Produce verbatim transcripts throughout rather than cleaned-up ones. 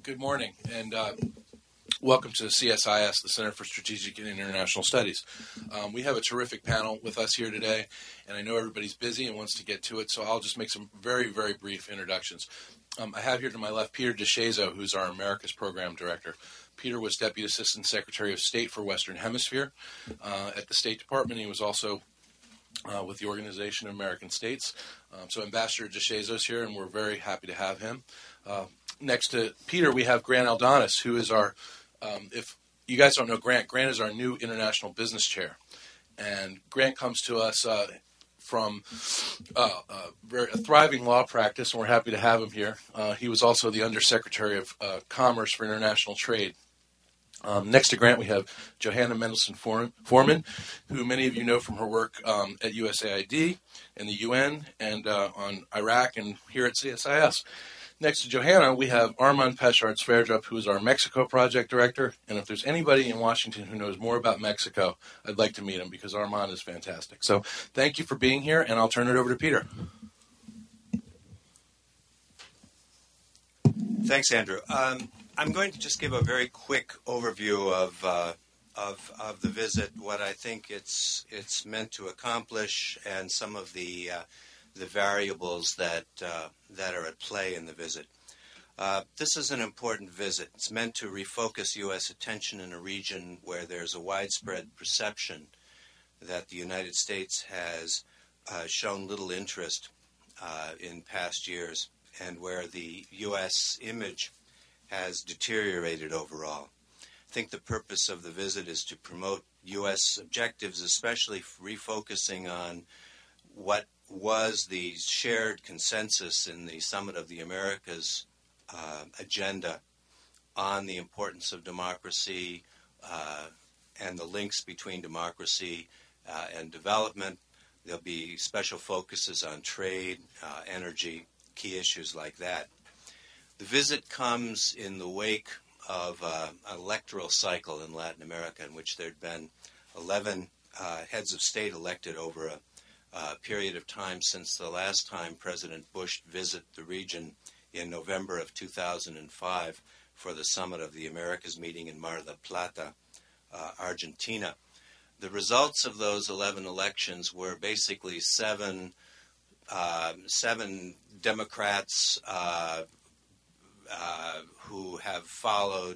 good morning, and uh, welcome to C S I S, the Center for Strategic and International Studies. Um, we have a terrific panel with us here today, and I know everybody's busy and wants to get to it, so I'll just make some very, very brief introductions. Um, I have here to my left Peter DeShazo, who's our Americas Program Director. Peter was Deputy Assistant Secretary of State for Western Hemisphere uh, at the State Department. He was also uh, with the Organization of American States. Um, so Ambassador DeShazo's here, and we're very happy to have him. Uh, next to Peter, we have Grant Aldonis, who is our, um, if you guys don't know Grant, Grant is our new International Business Chair. And Grant comes to us uh, from uh, uh, very, a thriving law practice, and we're happy to have him here. Uh, he was also the Undersecretary of uh, Commerce for International Trade. Um, next to Grant, we have Johanna Mendelsohn Foreman, who many of you know from her work um, at U S A I D and the U N and uh, on Iraq and here at C S I S. Next to Johanna, we have Armand Pechard-Sverdrup, who is our Mexico Project Director. And if there's anybody in Washington who knows more about Mexico, I'd like to meet him because Armand is fantastic. So thank you for being here, and I'll turn it over to Peter. Thanks, Andrew. Um, I'm going to just give a very quick overview of, uh, of of the visit, what I think it's it's meant to accomplish, and some of the uh, the variables that uh, that are at play in the visit. Uh, this is an important visit. It's meant to refocus U S attention in a region where there's a widespread perception that the United States has uh, shown little interest uh, in past years, and where the U S image has deteriorated overall. I think the purpose of the visit is to promote U S objectives, especially refocusing on what was the shared consensus in the Summit of the Americas uh, agenda on the importance of democracy uh, and the links between democracy uh, and development. There'll be special focuses on trade, uh, energy, key issues like that. The visit comes in the wake of uh, an electoral cycle in Latin America in which there had been eleven uh, heads of state elected over a uh, period of time since the last time President Bush visited the region in November of two thousand five for the Summit of the Americas meeting in Mar del Plata, uh, Argentina. The results of those eleven elections were basically seven, uh, seven Democrats uh, Uh, who have followed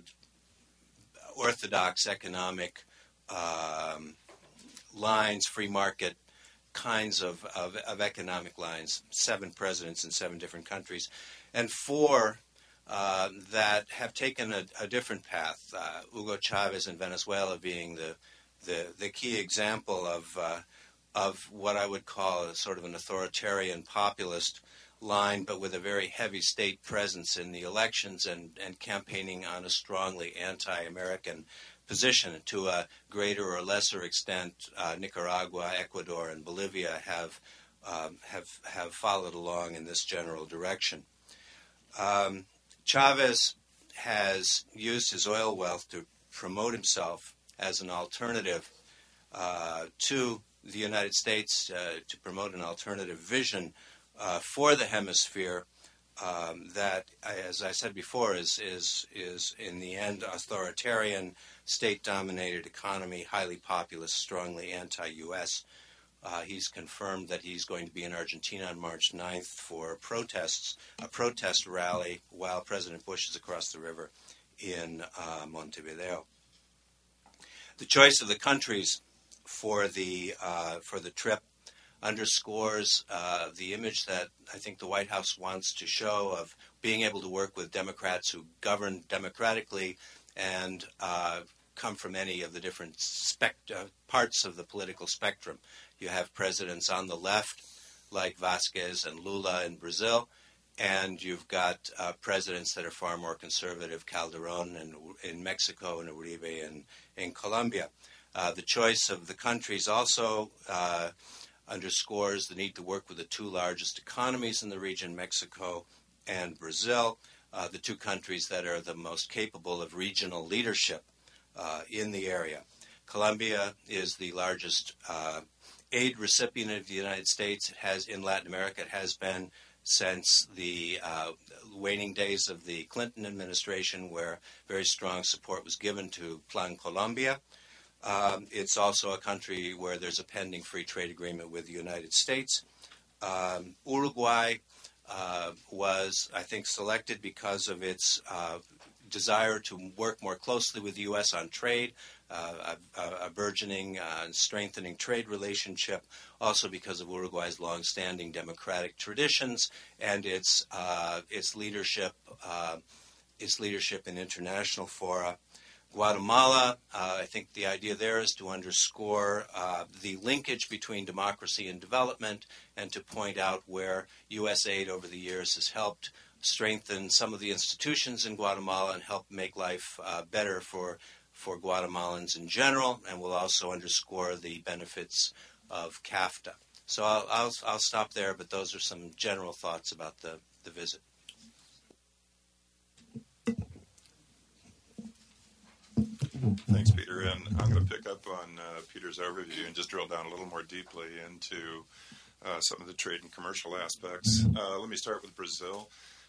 orthodox economic um, lines, free market kinds of, of, of economic lines, seven presidents in seven different countries, and four uh, that have taken a, a different path. Uh, Hugo Chavez in Venezuela being the, the, the key example of, uh, of what I would call a sort of an authoritarian populist line, but with a very heavy state presence in the elections and, and campaigning on a strongly anti-American position. To a greater or lesser extent, uh, Nicaragua, Ecuador, and Bolivia have, um, have, have followed along in this general direction. Um, Chavez has used his oil wealth to promote himself as an alternative uh, to the United States, uh, to promote an alternative vision Uh, for the hemisphere um, that, as I said before, is is is in the end authoritarian, state-dominated economy, highly populist, strongly anti-U S. Uh, he's confirmed that he's going to be in Argentina on March ninth for protests, a protest rally while President Bush is across the river in uh, Montevideo. The choice of the countries for the uh, for the trip underscores uh, the image that I think the White House wants to show of being able to work with Democrats who govern democratically and uh, come from any of the different spect- uh, parts of the political spectrum. You have presidents on the left like Vasquez and Lula in Brazil, and you've got uh, presidents that are far more conservative, Calderon in, in Mexico and Uribe in, in Colombia. Uh, the choice of the countries also uh, underscores the need to work with the two largest economies in the region, Mexico and Brazil, uh, the two countries that are the most capable of regional leadership uh, in the area. Colombia is the largest uh, aid recipient of the United States. It has, in Latin America, it has been since the uh, waning days of the Clinton administration, where very strong support was given to Plan Colombia. Um, it's also a country where there's a pending free trade agreement with the United States. Um, Uruguay uh, was, I think, selected because of its uh, desire to work more closely with the U S on trade, uh, a, a burgeoning uh, and strengthening trade relationship, also because of Uruguay's long-standing democratic traditions and its uh, its leadership uh, its leadership in international fora. Guatemala, uh, I think the idea there is to underscore uh, the linkage between democracy and development and to point out where U S aid over the years has helped strengthen some of the institutions in Guatemala and help make life uh, better for, for Guatemalans in general, and will also underscore the benefits of CAFTA. So I'll, I'll, I'll stop there, but those are some general thoughts about the, the visit. Thanks, Peter. And I'm going to pick up on uh, Peter's overview and just drill down a little more deeply into uh, some of the trade and commercial aspects. Uh, let me start with Brazil.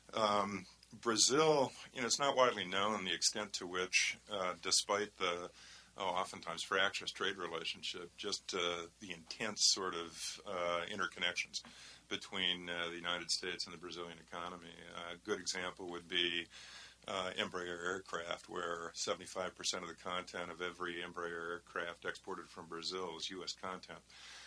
Um, Brazil, you know, it's not widely known the extent to which, uh, despite the oh, oftentimes fractious trade relationship, just uh, the intense sort of uh, interconnections between uh, the United States and the Brazilian economy. A good example would be Uh, Embraer aircraft, where seventy-five percent of the content of every Embraer aircraft exported from Brazil is U S content.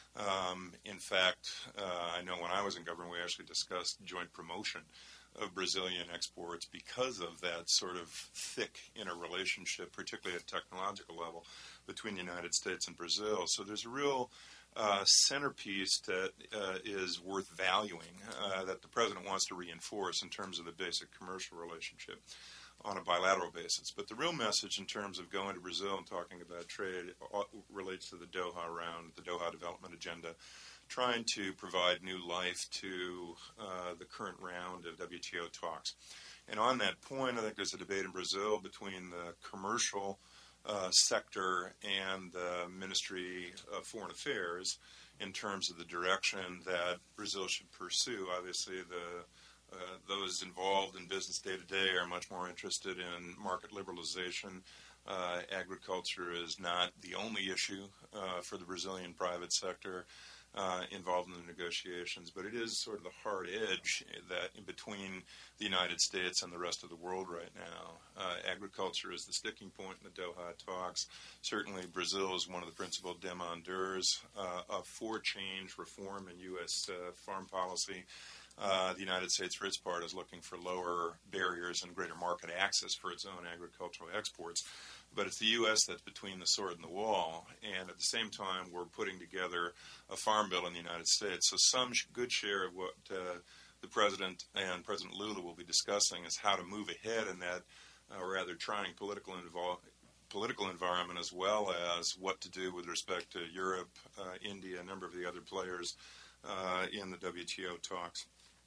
Um, in fact, uh, I know when I was in government, we actually discussed joint promotion of Brazilian exports because of that sort of thick interrelationship, particularly at technological level, between the United States and Brazil. So there's a real uh, centerpiece that uh, is worth valuing, uh, that the president wants to reinforce in terms of the basic commercial relationship on a bilateral basis. But the real message in terms of going to Brazil and talking about trade relates to the Doha round, the Doha Development Agenda, trying to provide new life to uh, the current round of W T O talks. And on that point, I think there's a debate in Brazil between the commercial uh, sector and the Ministry of Foreign Affairs in terms of the direction that Brazil should pursue. Obviously, the uh, those involved in business day-to-day are much more interested in market liberalization. Uh, agriculture is not the only issue uh, for the Brazilian private sector uh, involved in the negotiations, but it is sort of the hard edge that in between the United States and the rest of the world right now. Uh, agriculture is the sticking point in the Doha talks. Certainly, Brazil is one of the principal demandeurs uh, of for change, reform in U S uh, farm policy. Uh, the United States, for its part, is looking for lower barriers and greater market access for its own agricultural exports. But it's the U S that's between the sword and the wall. And at the same time, we're putting together a farm bill in the United States. So some good share of what uh, the President and President Lula will be discussing is how to move ahead in that uh, rather trying political involvement. Political environment, as well as what to do with respect to Europe, uh, India, a number of the other players uh, in the W T O talks.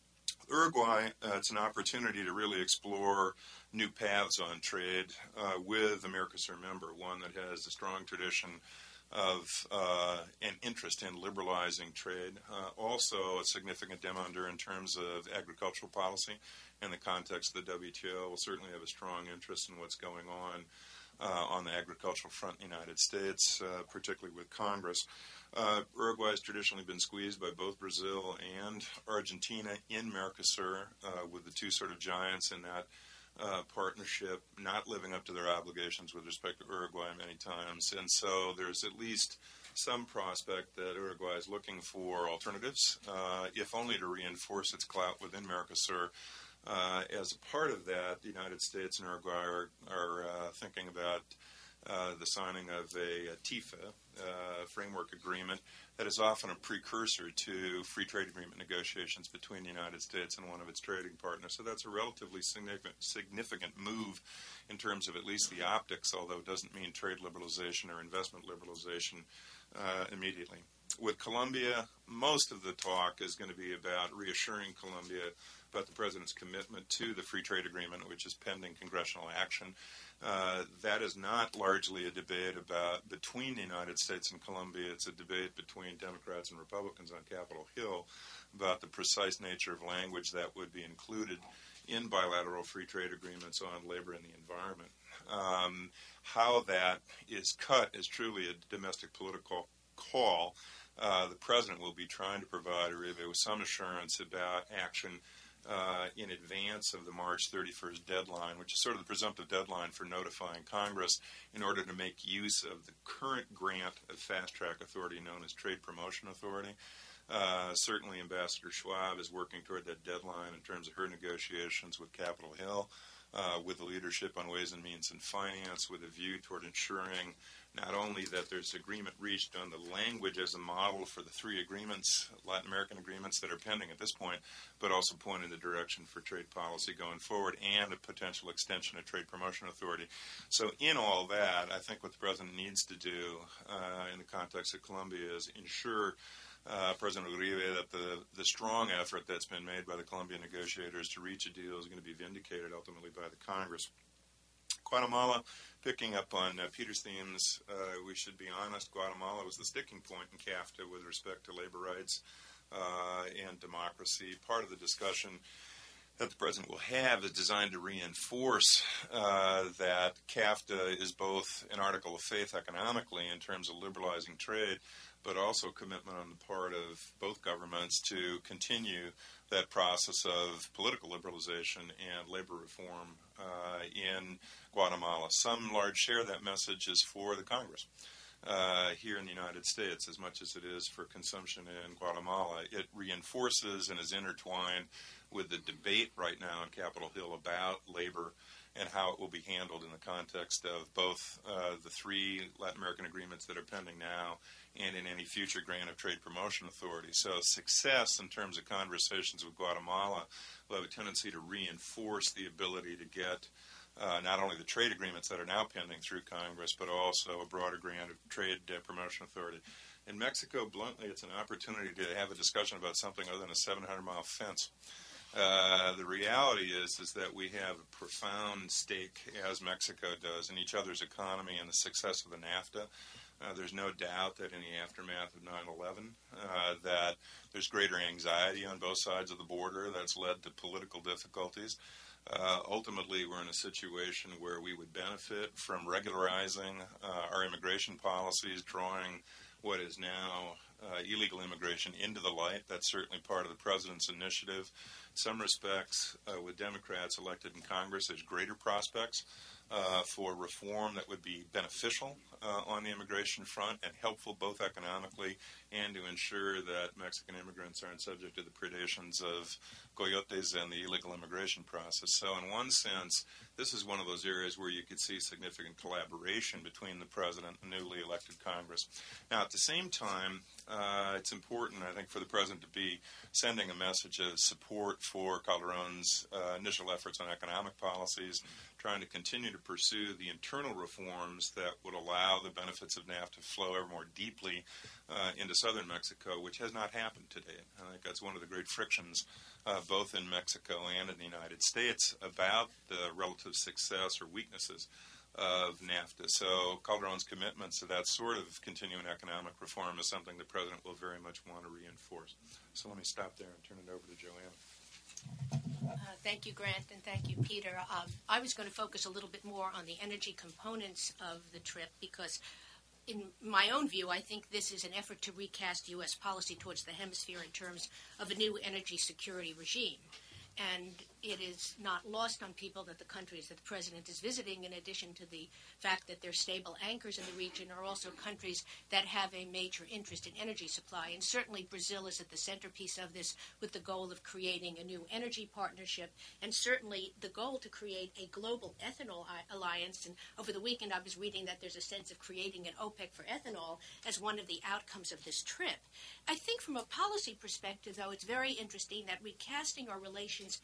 Uruguay, uh, it's an opportunity to really explore new paths on trade uh, with a Mercosur member, one that has a strong tradition of uh, an interest in liberalizing trade, uh, also a significant demandeur in terms of agricultural policy. In the context of the W T O, will certainly have a strong interest in what's going on Uh, on the agricultural front in the United States, uh, particularly with Congress. Uh, Uruguay has traditionally been squeezed by both Brazil and Argentina in Mercosur, uh, with the two sort of giants in that uh, partnership not living up to their obligations with respect to Uruguay many times. And so there's at least some prospect that Uruguay is looking for alternatives, uh, if only to reinforce its clout within Mercosur. Uh, as a part of that, the United States and Uruguay are, are uh, thinking about uh, the signing of a, a T I F A uh, framework agreement that is often a precursor to free trade agreement negotiations between the United States and one of its trading partners. So that's a relatively significant, significant move in terms of at least the optics, although it doesn't mean trade liberalization or investment liberalization uh, immediately. with Colombia, most of the talk is going to be about reassuring Colombia about the President's commitment to the free trade agreement, which is pending congressional action. Uh, that is not largely a debate about between the United States and Colombia. It's a debate between Democrats and Republicans on Capitol Hill about the precise nature of language that would be included in bilateral free trade agreements on labor and the environment. Um, how that is cut is truly a domestic political call. Uh, the President will be trying to provide Uribe with some assurance about action Uh, in advance of the March thirty-first deadline, which is sort of the presumptive deadline for notifying Congress in order to make use of the current grant of fast-track authority known as Trade Promotion Authority. Uh, certainly Ambassador Schwab is working toward that deadline in terms of her negotiations with Capitol Hill, uh, with the leadership on Ways and Means and Finance, with a view toward ensuring not only that there's agreement reached on the language as a model for the three agreements, Latin American agreements that are pending at this point, but also point in the direction for trade policy going forward and a potential extension of Trade Promotion Authority. So in all that, I think what the President needs to do uh, in the context of Colombia is ensure uh, President Uribe that the, the strong effort that's been made by the Colombian negotiators to reach a deal is going to be vindicated ultimately by the Congress. Guatemala, picking up on uh, Peter's themes, uh, we should be honest, Guatemala was the sticking point in CAFTA with respect to labor rights uh, and democracy. Part of the discussion that the President will have is designed to reinforce uh, that CAFTA is both an article of faith economically in terms of liberalizing trade, but also commitment on the part of both governments to continue that process of political liberalization and labor reform uh, in Guatemala. Some large share of that message is for the Congress uh, here in the United States as much as it is for consumption in Guatemala. It reinforces and is intertwined with the debate right now on Capitol Hill about labor and how it will be handled in the context of both uh, the three Latin American agreements that are pending now and in any future grant of Trade Promotion Authority. So success in terms of conversations with Guatemala will have a tendency to reinforce the ability to get uh, not only the trade agreements that are now pending through Congress, but also a broader grant of Trade uh, Promotion Authority. In Mexico, bluntly, it's an opportunity to have a discussion about something other than a seven hundred mile fence. Uh, the reality is is that we have a profound stake, as Mexico does, in each other's economy and the success of the NAFTA. Uh, there's no doubt that in the aftermath of nine eleven, uh, that there's greater anxiety on both sides of the border that's led to political difficulties. Uh, ultimately, we're in a situation where we would benefit from regularizing uh, our immigration policies, drawing what is now uh, illegal immigration into the light. That's certainly part of the President's initiative. In some respects, uh, with Democrats elected in Congress, there's greater prospects uh, for reform that would be beneficial uh, on the immigration front and helpful both economically and to ensure that Mexican immigrants aren't subject to the predations of coyotes and the illegal immigration process. So in one sense, this is one of those areas where you could see significant collaboration between the President and newly elected Congress. Now, at the same time, uh, it's important, I think, for the President to be sending a message of support for Calderon's uh, initial efforts on economic policies, trying to continue to pursue the internal reforms that would allow the benefits of NAFTA to flow ever more deeply uh, into southern Mexico, which has not happened to date. I think that's one of the great frictions, uh, both in Mexico and in the United States, about the relative success or weaknesses of NAFTA. So Calderon's commitments to that sort of continuing economic reform is something the President will very much want to reinforce. So let me stop there and turn it over to Joanna. Uh, thank you, Grant, and thank you, Peter. Um, I was going to focus a little bit more on the energy components of the trip because, in my own view, I think this is an effort to recast U S policy towards the hemisphere in terms of a new energy security regime. And it is not lost on people that the countries that the President is visiting, in addition to the fact that they're stable anchors in the region, are also countries that have a major interest in energy supply. And certainly Brazil is at the centerpiece of this with the goal of creating a new energy partnership, and certainly the goal to create a global ethanol alliance. And over the weekend I was reading that there's a sense of creating an OPEC for ethanol as one of the outcomes of this trip. I think from a policy perspective, though, it's very interesting that recasting our relations in terms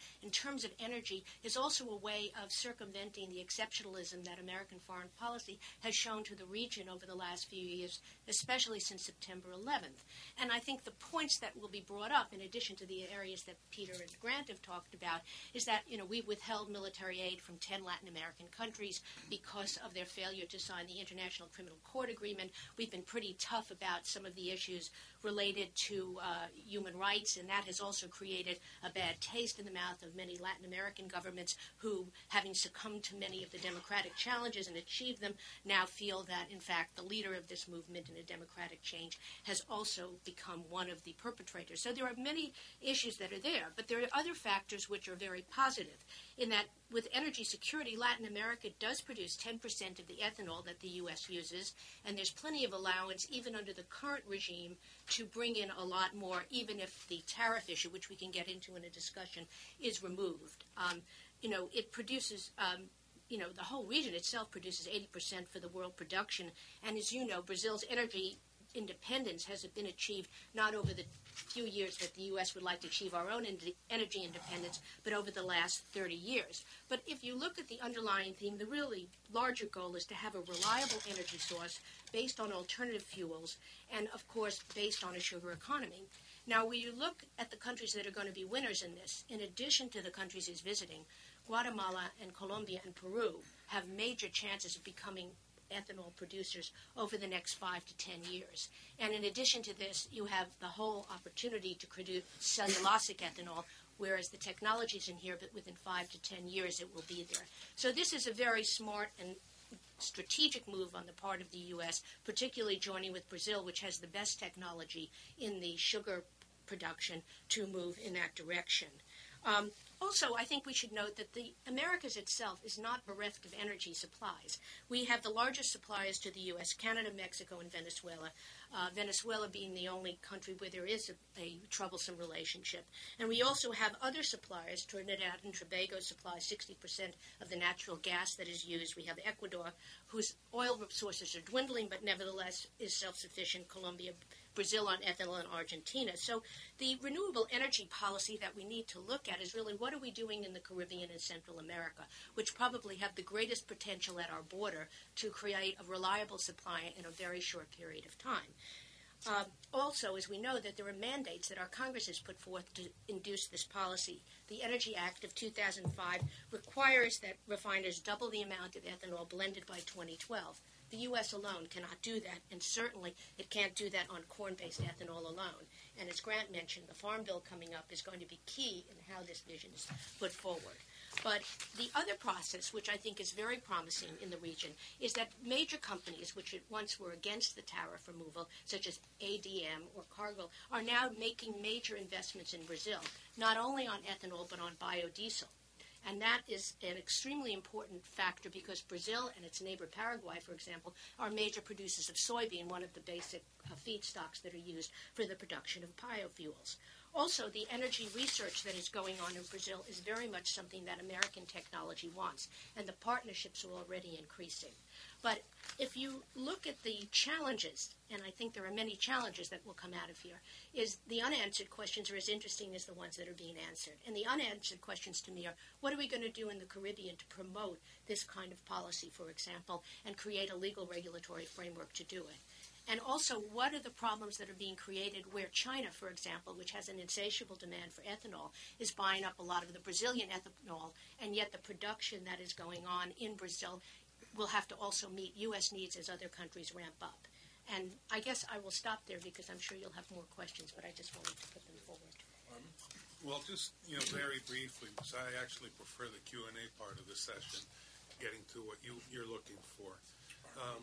terms of energy is also a way of circumventing the exceptionalism that American foreign policy has shown to the region over the last few years, especially since September eleventh. And I think the points that will be brought up, in addition to the areas that Peter and Grant have talked about, is that, you know, we've withheld military aid from ten Latin American countries because of their failure to sign the International Criminal Court Agreement. We've been pretty tough about some of the issues related to uh, human rights, and that has also created a bad taste in the mouth of many Latin American governments who, having succumbed to many of the democratic challenges and achieved them, now feel that, in fact, the leader of this movement in a democratic change has also become one of the perpetrators. So there are many issues that are there, but there are other factors which are very positive, in that with energy security, Latin America does produce ten percent of the ethanol that the U S uses, and there's plenty of allowance, even under the current regime, to bring in a lot more, even if the tariff issue, which we can get into in a discussion, is removed. Um, you know, it produces, um, you know, the whole region itself produces eighty percent for the world production, and as you know, Brazil's energy independence has been achieved not over the few years that the U S would like to achieve our own ind- energy independence, but over the last thirty years. But if you look at the underlying theme, the really larger goal is to have a reliable energy source based on alternative fuels and, of course, based on a sugar economy. Now, when you look at the countries that are going to be winners in this, in addition to the countries he's visiting, Guatemala and Colombia and Peru have major chances of becoming ethanol producers over the next five to ten years. And in addition to this, you have the whole opportunity to produce cellulosic ethanol, whereas the technology's in here, but within five to ten years it will be there. So this is a very smart and strategic move on the part of the U S, particularly joining with Brazil, which has the best technology in the sugar production, to move in that direction. Um, Also, I think we should note that the Americas itself is not bereft of energy supplies. We have the largest suppliers to the U S, Canada, Mexico, and Venezuela, uh, Venezuela being the only country where there is a, a troublesome relationship. And we also have other suppliers. Trinidad and Tobago supplies sixty percent of the natural gas that is used. We have Ecuador, whose oil resources are dwindling, but nevertheless is self-sufficient. Colombia, Brazil on ethanol, and Argentina. So the renewable energy policy that we need to look at is really what are we doing in the Caribbean and Central America, which probably have the greatest potential at our border to create a reliable supply in a very short period of time. Uh, also, as we know, that there are mandates that our Congress has put forth to induce this policy. The Energy Act of two thousand five requires that refiners double the amount of ethanol blended by twenty twelve. The U S alone cannot do that, and certainly it can't do that on corn-based ethanol alone. And as Grant mentioned, the Farm Bill coming up is going to be key in how this vision is put forward. But the other process, which I think is very promising in the region, is that major companies, which at once were against the tariff removal, such as A D M or Cargill, are now making major investments in Brazil, not only on ethanol but on biodiesel. And that is an extremely important factor because Brazil and its neighbor Paraguay, for example, are major producers of soybean, one of the basic uh, feedstocks that are used for the production of biofuels. Also, the energy research that is going on in Brazil is very much something that American technology wants, and the partnerships are already increasing. But if you look at the challenges, and I think there are many challenges that will come out of here, is the unanswered questions are as interesting as the ones that are being answered. And the unanswered questions to me are, what are we going to do in the Caribbean to promote this kind of policy, for example, and create a legal regulatory framework to do it? And also, what are the problems that are being created where China, for example, which has an insatiable demand for ethanol, is buying up a lot of the Brazilian ethanol, and yet the production that is going on in Brazil will have to also meet U S needs as other countries ramp up. And I guess I will stop there because I'm sure you'll have more questions, but I just wanted to put them forward. Um, well, just, you know, very briefly, because I actually prefer the Q and A part of the session, getting to what you, you're looking for. Um,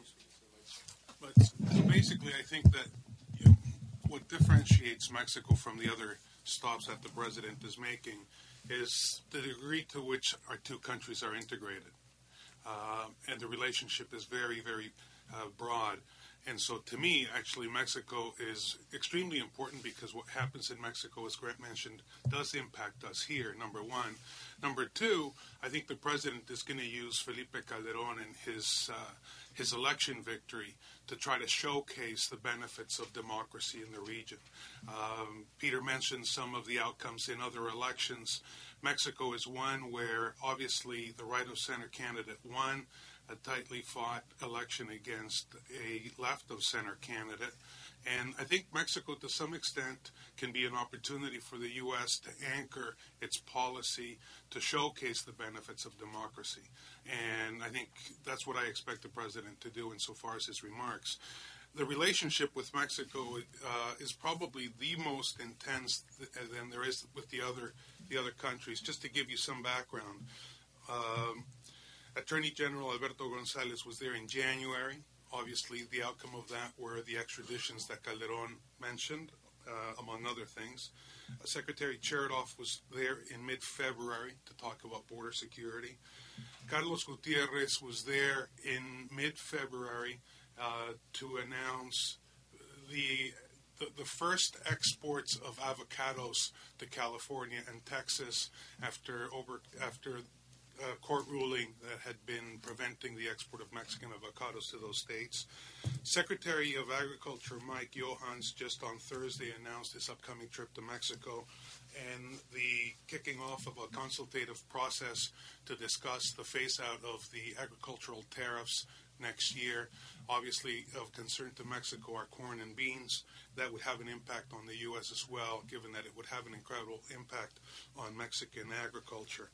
but basically, I think that you know, what differentiates Mexico from the other stops that the president is making is the degree to which our two countries are integrated. Uh, and the relationship is very, very uh, broad. And so to me, actually, Mexico is extremely important because what happens in Mexico, as Grant mentioned, does impact us here, number one. Number two, I think the president is going to use Felipe Calderón and his, uh, his election victory to try to showcase the benefits of democracy in the region. Um, Peter mentioned some of the outcomes in other elections. Mexico is one where obviously the right-of-center candidate won a tightly fought election against a left-of-center candidate. And I think Mexico, to some extent, can be an opportunity for the U S to anchor its policy to showcase the benefits of democracy. And I think that's what I expect the president to do insofar as his remarks. The relationship with Mexico uh, is probably the most intense th- than there is with the other the other countries. Just to give you some background, um, Attorney General Alberto González was there in January. Obviously, the outcome of that were the extraditions that Calderón mentioned, uh, among other things. Uh, Secretary Chertoff was there in mid-February to talk about border security. Carlos Gutierrez was there in mid-February uh, to announce the, the the first exports of avocados to California and Texas after over after. Uh, court ruling that had been preventing the export of Mexican avocados to those states. Secretary of Agriculture Mike Johans just on Thursday announced his upcoming trip to Mexico and the kicking off of a consultative process to discuss the phase-out of the agricultural tariffs next year. Obviously, of concern to Mexico are corn and beans. That would have an impact on the U S as well, given that it would have an incredible impact on Mexican agriculture.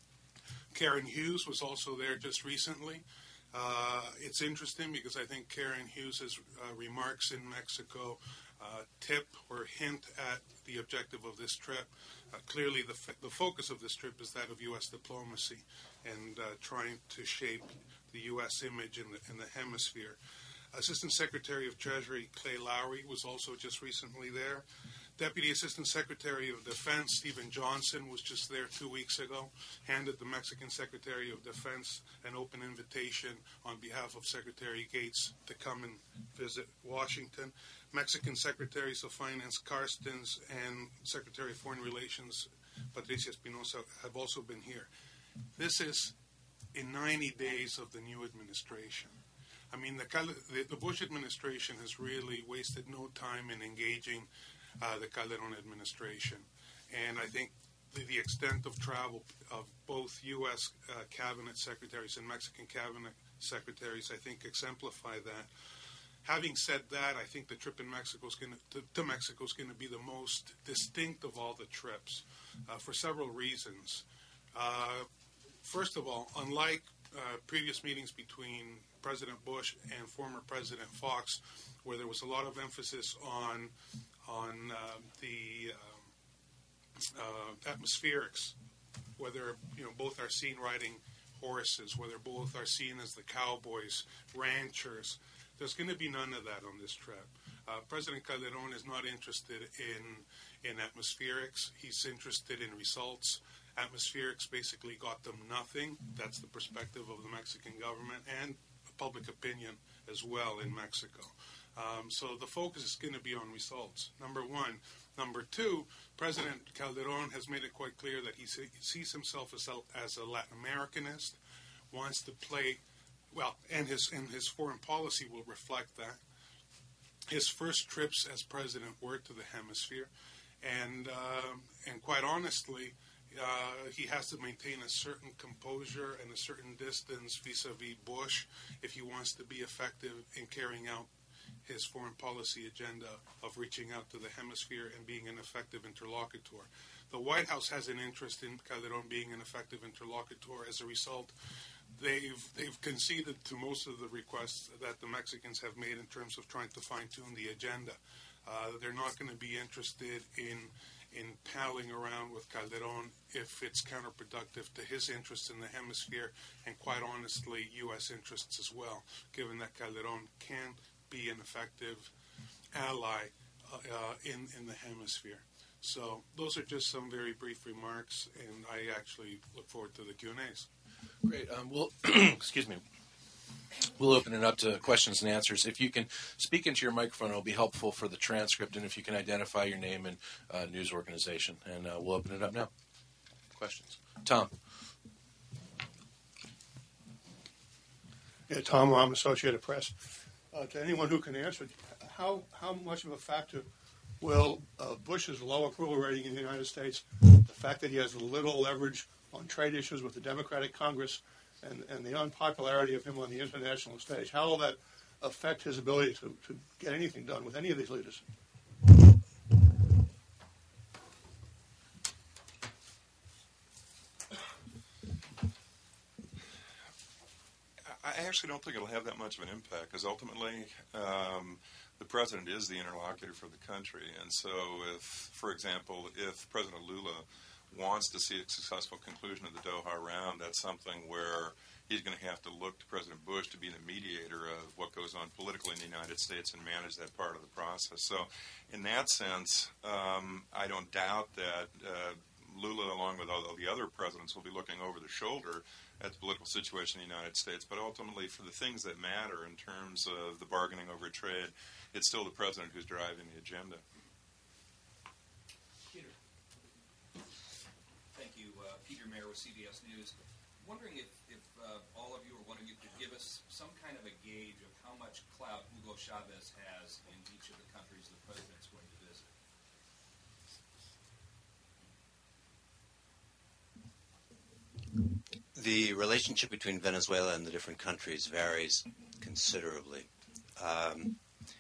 Karen Hughes was also there just recently. Uh, it's interesting because I think Karen Hughes' uh, remarks in Mexico uh, tip or hint at the objective of this trip. Uh, clearly, the, f- the focus of this trip is that of U S diplomacy and uh, trying to shape the U S image in the, in the hemisphere. Assistant Secretary of Treasury Clay Lowry was also just recently there. Deputy Assistant Secretary of Defense Stephen Johnson was just there two weeks ago, handed the Mexican Secretary of Defense an open invitation on behalf of Secretary Gates to come and visit Washington. Mexican Secretaries of Finance Carstens and Secretary of Foreign Relations Patricia Espinosa have also been here. This is in ninety days of the new administration. I mean, the, the, the Bush administration has really wasted no time in engaging Uh, the Calderón administration. And I think the, the extent of travel of both U S uh, cabinet secretaries and Mexican cabinet secretaries, I think, exemplify that. Having said that, I think the trip in Mexico is going to, to Mexico is going to be the most distinct of all the trips uh, for several reasons. Uh, first of all, unlike uh, previous meetings between President Bush and former President Fox, where there was a lot of emphasis on on uh, the um, uh, atmospherics, whether you know both are seen riding horses, whether both are seen as the cowboys, ranchers. There's going to be none of that on this trip. Uh, President Calderón is not interested in in atmospherics. He's interested in results. Atmospherics basically got them nothing. That's the perspective of the Mexican government and public opinion as well in Mexico. Um, so the focus is going to be on results, number one. Number two, President Calderón has made it quite clear that he see, sees himself as a, as a Latin Americanist, wants to play, well, and his, and his foreign policy will reflect that. His first trips as president were to the hemisphere, and, uh, and quite honestly, Uh, he has to maintain a certain composure and a certain distance vis-a-vis Bush if he wants to be effective in carrying out his foreign policy agenda of reaching out to the hemisphere and being an effective interlocutor. The White House has an interest in Calderón being an effective interlocutor. As a result, they've they've conceded to most of the requests that the Mexicans have made in terms of trying to fine-tune the agenda. Uh, they're not going to be interested in in palling around with Calderón if it's counterproductive to his interests in the hemisphere and, quite honestly, U S interests as well, given that Calderón can be an effective ally uh, uh, in, in the hemisphere. So those are just some very brief remarks, and I actually look forward to the Q and A's. Great. Um, we'll, excuse me. We'll open it up to questions and answers. If you can speak into your microphone, it'll be helpful for the transcript, and if you can identify your name and uh, news organization. And uh, we'll open it up now. Questions? Tom. Yeah, Tom Rahm, Associated Press. Uh, to anyone who can answer, how how much of a factor will uh, Bush's low approval rating in the United States the fact that he has little leverage on trade issues with the Democratic Congress, and, and the unpopularity of him on the international stage, how will that affect his ability to, to get anything done with any of these leaders? I actually don't think it'll have that much of an impact, because ultimately um, the president is the interlocutor for the country. And so if, for example, if President Lula wants to see a successful conclusion of the Doha round, that's something where he's going to have to look to President Bush to be the mediator of what goes on politically in the United States and manage that part of the process. So in that sense, um, I don't doubt that uh, Lula, along with all the other presidents, will be looking over the shoulder at the political situation in the United States. But ultimately, for the things that matter in terms of the bargaining over trade, it's still the president who's driving the agenda. Peter. Thank you. Uh, Peter Mayer with C B S News. Wondering if, if uh, all of you or one of you could give us some kind of a gauge of how much clout Hugo Chavez has in each of the countries the president's going to visit. The relationship between Venezuela and the different countries varies considerably. Um,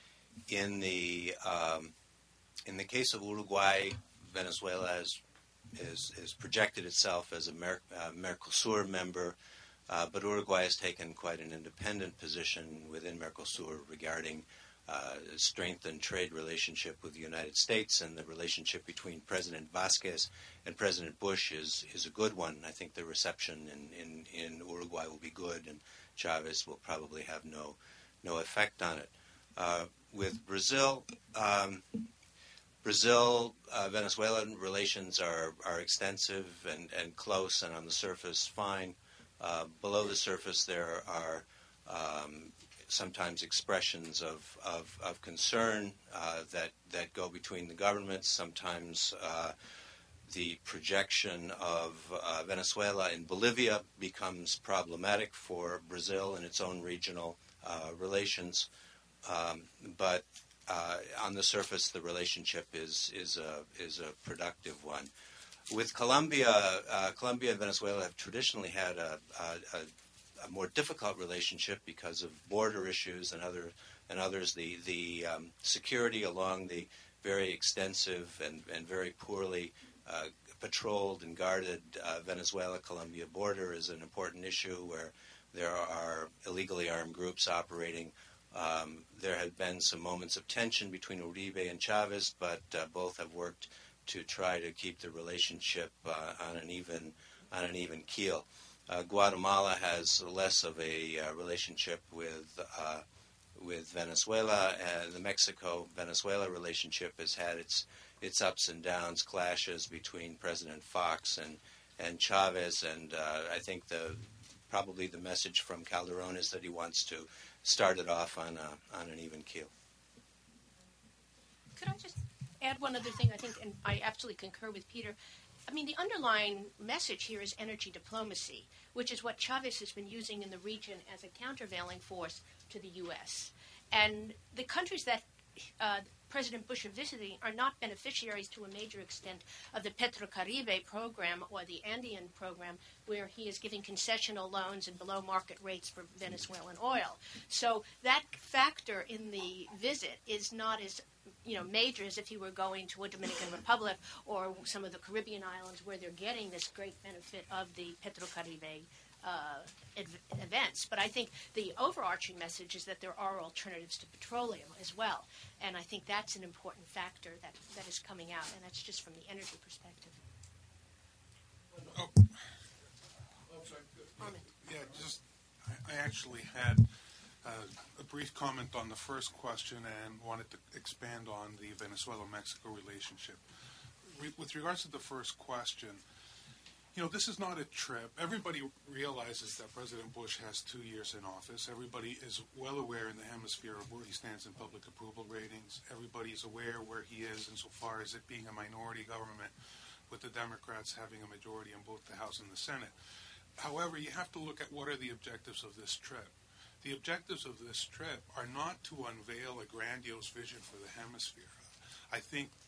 in the um, in the case of Uruguay, Venezuela has is, is projected itself as a Mer- uh, Mercosur member, uh, but Uruguay has taken quite an independent position within Mercosur regarding uh, strengthened trade relationship with the United States, and the relationship between President Vasquez and President Bush is, is a good one. I think the reception in, in, in Uruguay will be good, and Chavez will probably have no no effect on it. Uh, with Brazil, um, Brazil, uh, Venezuela relations are, are extensive and, and close, and on the surface fine. Uh, below the surface there are um, sometimes expressions of, of, of concern uh, that, that go between the governments. Sometimes uh, the projection of uh, Venezuela in Bolivia becomes problematic for Brazil and its own regional uh, relations. Um, but uh, on the surface, the relationship is, is, a, is a productive one. With Colombia, uh, Colombia and Venezuela have traditionally had a, a, a a more difficult relationship because of border issues and other and others. The the um, security along the very extensive and, and very poorly uh, patrolled and guarded uh, Venezuela-Colombia border is an important issue where there are illegally armed groups operating. Um, there have been some moments of tension between Uribe and Chavez, but uh, both have worked to try to keep the relationship uh, on an even on an even keel. Uh, Guatemala has less of a uh, relationship with uh, with Venezuela, and the Mexico-Venezuela relationship has had its its ups and downs, clashes between President Fox and and Chavez, and uh, I think the probably the message from Calderon is that he wants to start it off on a, on an even keel. Could I just add one other thing? I think, and I absolutely concur with Peter. I mean, the underlying message here is energy diplomacy, which is what Chavez has been using in the region as a countervailing force to the U S. And the countries that uh, President Bush is visiting are not beneficiaries to a major extent of the Petrocaribe program or the Andean program, where he is giving concessional loans and below market rates for Venezuelan oil. So that factor in the visit is not as you know, major as if he were going to a Dominican Republic or some of the Caribbean islands where they're getting this great benefit of the Petrocaribe uh, ev- events. But I think the overarching message is that there are alternatives to petroleum as well. And I think that's an important factor that, that is coming out, and that's just from the energy perspective. Oh. Oh, sorry. Armin. Yeah, just, I, I actually had Uh, a brief comment on the first question and wanted to expand on the Venezuela-Mexico relationship. Re- with regards to the first question, you know, this is not a trip. Everybody realizes that President Bush has two years in office. Everybody is well aware in the hemisphere of where he stands in public approval ratings. Everybody is aware where he is insofar as it being a minority government with the Democrats having a majority in both the House and the Senate. However, you have to look at what are the objectives of this trip. The objectives of this trip are not to unveil a grandiose vision for the hemisphere. I think,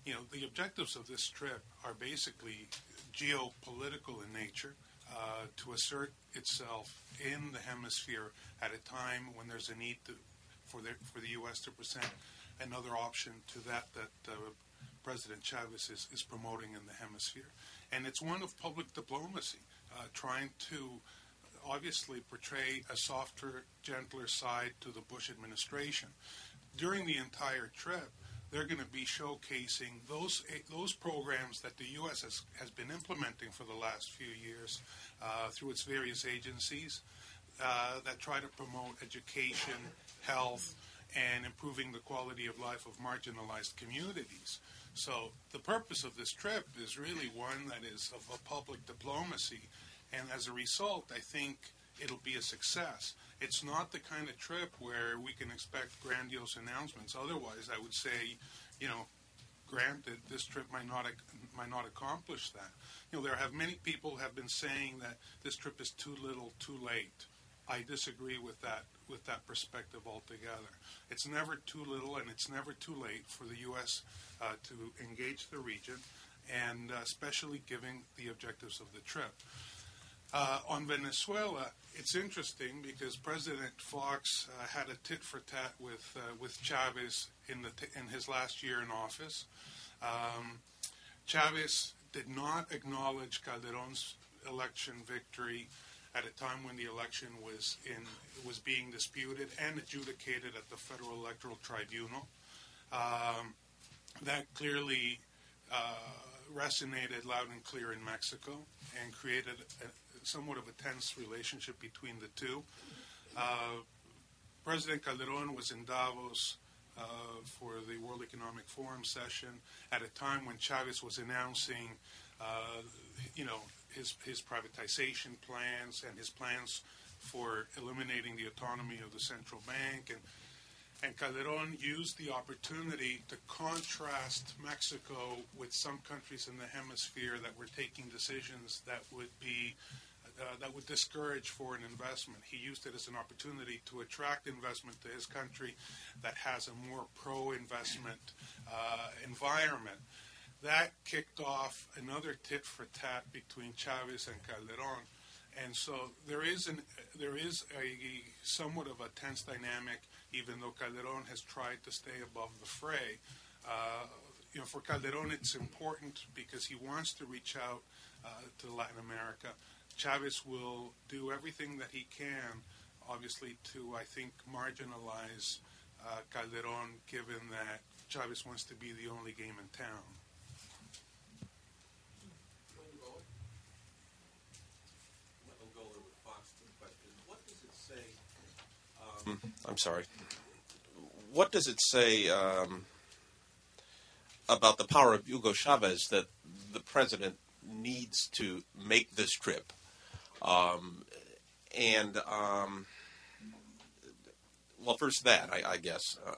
you know, the objectives of this trip are basically geopolitical in nature, uh, to assert itself in the hemisphere at a time when there's a need to, for the for the U S to present another option to that that uh, President Chavez is, is promoting in the hemisphere. And it's one of public diplomacy, uh, trying to obviously portray a softer, gentler side to the Bush administration. During the entire trip, they're going to be showcasing those those programs that the U S has, has been implementing for the last few years uh, through its various agencies uh, that try to promote education, health, and improving the quality of life of marginalized communities. So the purpose of this trip is really one that is of a public diplomacy, and as a result, I think it'll be a success. It's not the kind of trip where we can expect grandiose announcements. Otherwise, I would say, you know, granted, this trip might not might not accomplish that. You know, there have many people have been saying that this trip is too little, too late. I disagree with that with that perspective altogether. It's never too little, and it's never too late for the U S uh, to engage the region, and uh, especially given the objectives of the trip. Uh, on Venezuela, it's interesting because President Fox uh, had a tit for tat with uh, with Chavez in the t- in his last year in office. Um, Chavez did not acknowledge Calderon's election victory at a time when the election was in was being disputed and adjudicated at the Federal Electoral Tribunal. Um, that clearly uh, resonated loud and clear in Mexico and created a, somewhat of a tense relationship between the two. Uh, President Calderon was in Davos uh, for the World Economic Forum session at a time when Chavez was announcing, uh, you know, his his privatization plans and his plans for eliminating the autonomy of the central bank. And And Calderon used the opportunity to contrast Mexico with some countries in the hemisphere that were taking decisions that would be uh, that would discourage foreign investment. He used it as an opportunity to attract investment to his country that has a more pro-investment uh, environment. That kicked off another tit for tat between Chavez and Calderon. And so there is an there is a, a somewhat of a tense dynamic, even though Calderon has tried to stay above the fray. Uh, you know, for Calderon, it's important because he wants to reach out uh, to Latin America. Chavez will do everything that he can, obviously, to, I think, marginalize uh, Calderon, given that Chavez wants to be the only game in town. I'm sorry. What does it say um, about the power of Hugo Chavez that the president needs to make this trip? Um, and, um, well, first that, I, I guess. Uh,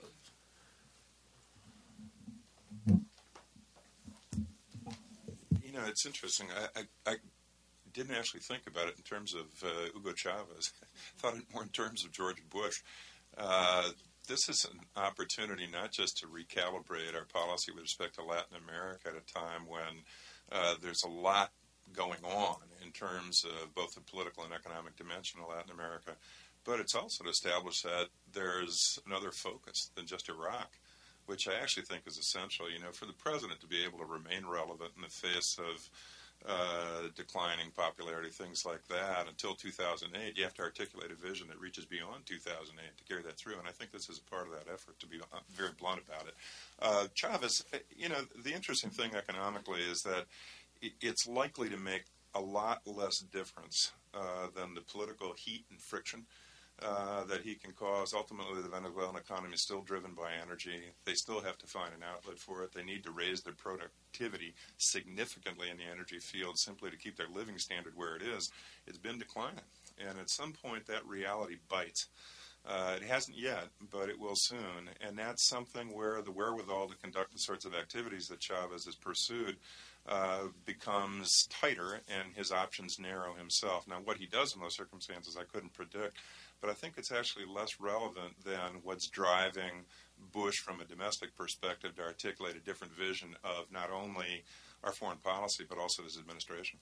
you know, it's interesting. I, I, I didn't actually think about it in terms of uh, Hugo Chavez. I thought it more in terms of George Bush. Uh, this is an opportunity not just to recalibrate our policy with respect to Latin America at a time when uh, there's a lot going on in terms of both the political and economic dimension of Latin America, but it's also to establish that there's another focus than just Iraq, which I actually think is essential, you know, for the president to be able to remain relevant in the face of Uh, declining popularity, things like that. Until two thousand eight, you have to articulate a vision that reaches beyond two thousand eight to carry that through, and I think this is a part of that effort, to be very blunt about it. Uh, Chavez, you know, the interesting thing economically is that it's likely to make a lot less difference uh, than the political heat and friction Uh, that he can cause. Ultimately, the Venezuelan economy is still driven by energy. They still have to find an outlet for it. They need to raise their productivity significantly in the energy field simply to keep their living standard where it is. It's been declining. And at some point, that reality bites. Uh, it hasn't yet, but it will soon. And that's something where the wherewithal to conduct the sorts of activities that Chavez has pursued uh, becomes tighter and his options narrow himself. Now, what he does in those circumstances, I couldn't predict, but I think it's actually less relevant than what's driving Bush from a domestic perspective to articulate a different vision of not only our foreign policy, but also his administration.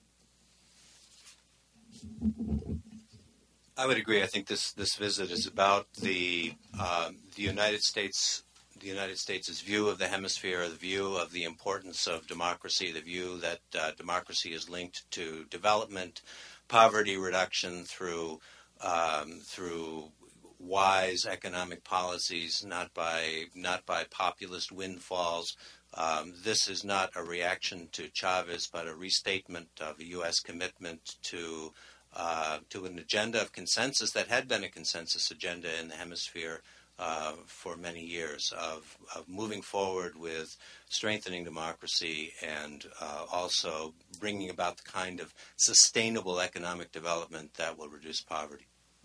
I would agree. I think this, this visit is about the um, the United States the United States' view of the hemisphere, the view of the importance of democracy, the view that uh, democracy is linked to development, poverty reduction through um, through wise economic policies, not by not by populist windfalls. Um, this is not a reaction to Chavez, but a restatement of a U S commitment to uh, to an agenda of consensus that had been a consensus agenda in the hemisphere uh, for many years, of, of moving forward with strengthening democracy and uh, also bringing about the kind of sustainable economic development that will reduce poverty.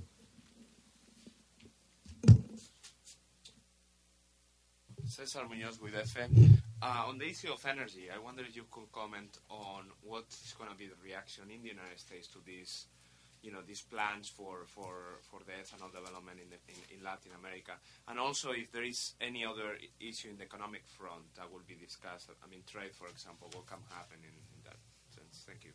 Cesar Munoz with F M. Uh, on the issue of energy, I wonder if you could comment on what is going to be the reaction in the United States to these, you know, these plans for, for, for the ethanol development in, the, in, in Latin America, and also if there is any other issue in the economic front that will be discussed. I mean, trade, for example, what can happen in, in that sense. Thank you.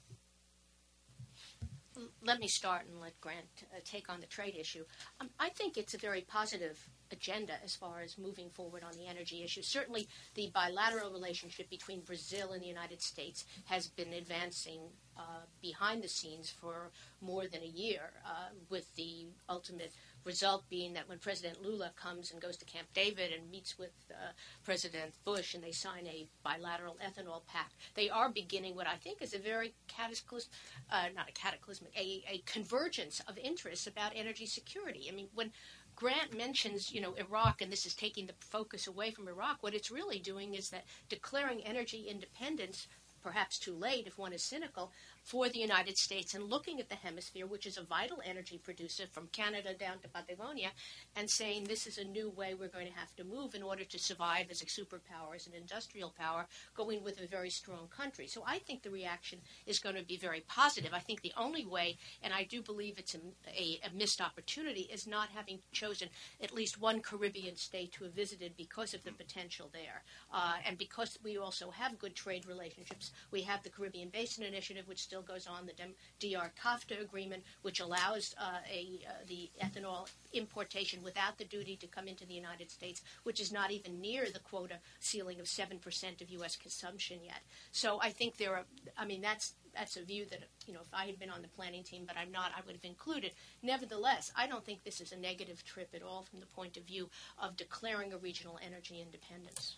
Let me start and let Grant uh, take on the trade issue. Um, I think it's a very positive agenda as far as moving forward on the energy issue. Certainly the bilateral relationship between Brazil and the United States has been advancing uh, behind the scenes for more than a year, uh, with the ultimate result being that when President Lula comes and goes to Camp David and meets with uh, President Bush and they sign a bilateral ethanol pact, they are beginning what I think is a very cataclysmic, uh, not a cataclysmic, a, a convergence of interests about energy security. I mean, when Grant mentions, you know, Iraq, and this is taking the focus away from Iraq, what it's really doing is that declaring energy independence, perhaps too late if one is cynical, for the United States and looking at the hemisphere, which is a vital energy producer from Canada down to Patagonia, and saying this is a new way we're going to have to move in order to survive as a superpower, as an industrial power, going with a very strong country. So I think the reaction is going to be very positive. I think the only way, and I do believe it's a, a, a missed opportunity, is not having chosen at least one Caribbean state to have visited because of the potential there. Uh, and because we also have good trade relationships, we have the Caribbean Basin Initiative, which still goes on, the D R CAFTA agreement, which allows uh, a, uh, the ethanol importation without the duty to come into the United States, which is not even near the quota ceiling of seven percent of U S consumption yet. So I think there are, I mean, that's that's a view that, you know, if I had been on the planning team, but I'm not, I would have included. Nevertheless, I don't think this is a negative trip at all from the point of view of declaring a regional energy independence.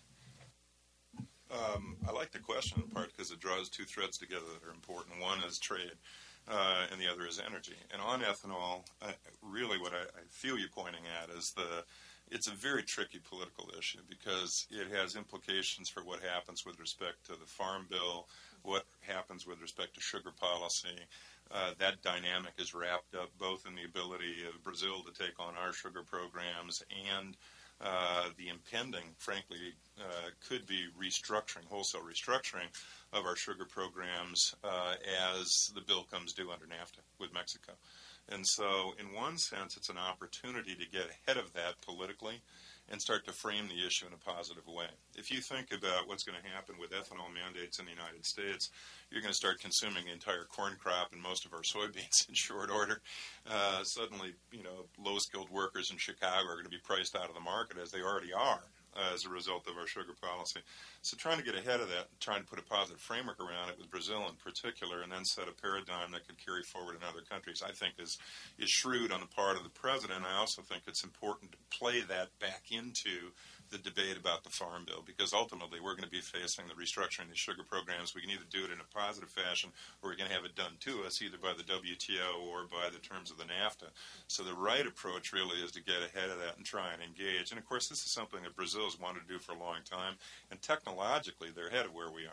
Um, I like the question in part because it draws two threads together that are important. One is trade, uh, and the other is energy. And on ethanol, I, really what I, I feel you pointing at is the it's a very tricky political issue because it has implications for what happens with respect to the Farm Bill, what happens with respect to sugar policy. Uh, that dynamic is wrapped up both in the ability of Brazil to take on our sugar programs and Uh, the impending, frankly, uh, could be restructuring, wholesale restructuring of our sugar programs uh, as the bill comes due under NAFTA with Mexico. And so, in one sense, it's an opportunity to get ahead of that politically and start to frame the issue in a positive way. If you think about what's going to happen with ethanol mandates in the United States, you're going to start consuming the entire corn crop and most of our soybeans in short order. Uh, suddenly, you know, low-skilled workers in Chicago are going to be priced out of the market, as they already are, uh, as a result of our sugar policy. So trying to get ahead of that, trying to put a positive framework around it with Brazil in particular, and then set a paradigm that could carry forward in other countries, I think is, is shrewd on the part of the president. I also think it's important to play that back into the debate about the Farm Bill, because ultimately we're going to be facing the restructuring of these sugar programs. We can either do it in a positive fashion or we're going to have it done to us either by the W T O or by the terms of the NAFTA. So the right approach really is to get ahead of that and try and engage. And of course, this is something that Brazil has wanted to do for a long time, and technologically they're ahead of where we are.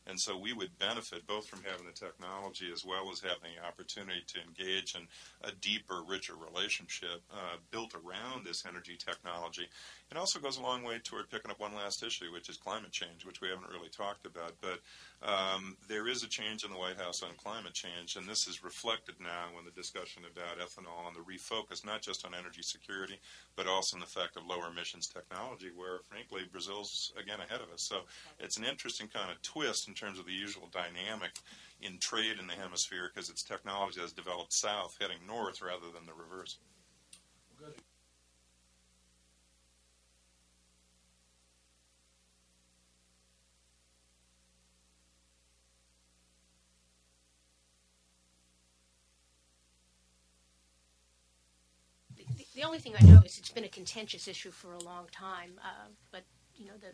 And so we would benefit both from having the technology as well as having the opportunity to engage in a deeper, richer relationship uh, built around this energy technology. It also goes a long way toward picking up one last issue, which is climate change, which we haven't really talked about. But um, there is a change in the White House on climate change, and this is reflected now in the discussion about ethanol and the refocus, not just on energy security, but also in the fact of lower emissions technology, where, frankly, Brazil's, again, ahead of us. So it's an interesting kind of twist in terms of the usual dynamic in trade in the hemisphere, because it's technology that's developed south heading north rather than the reverse. Good. The only thing I know is it's been a contentious issue for a long time, uh, but, you know, the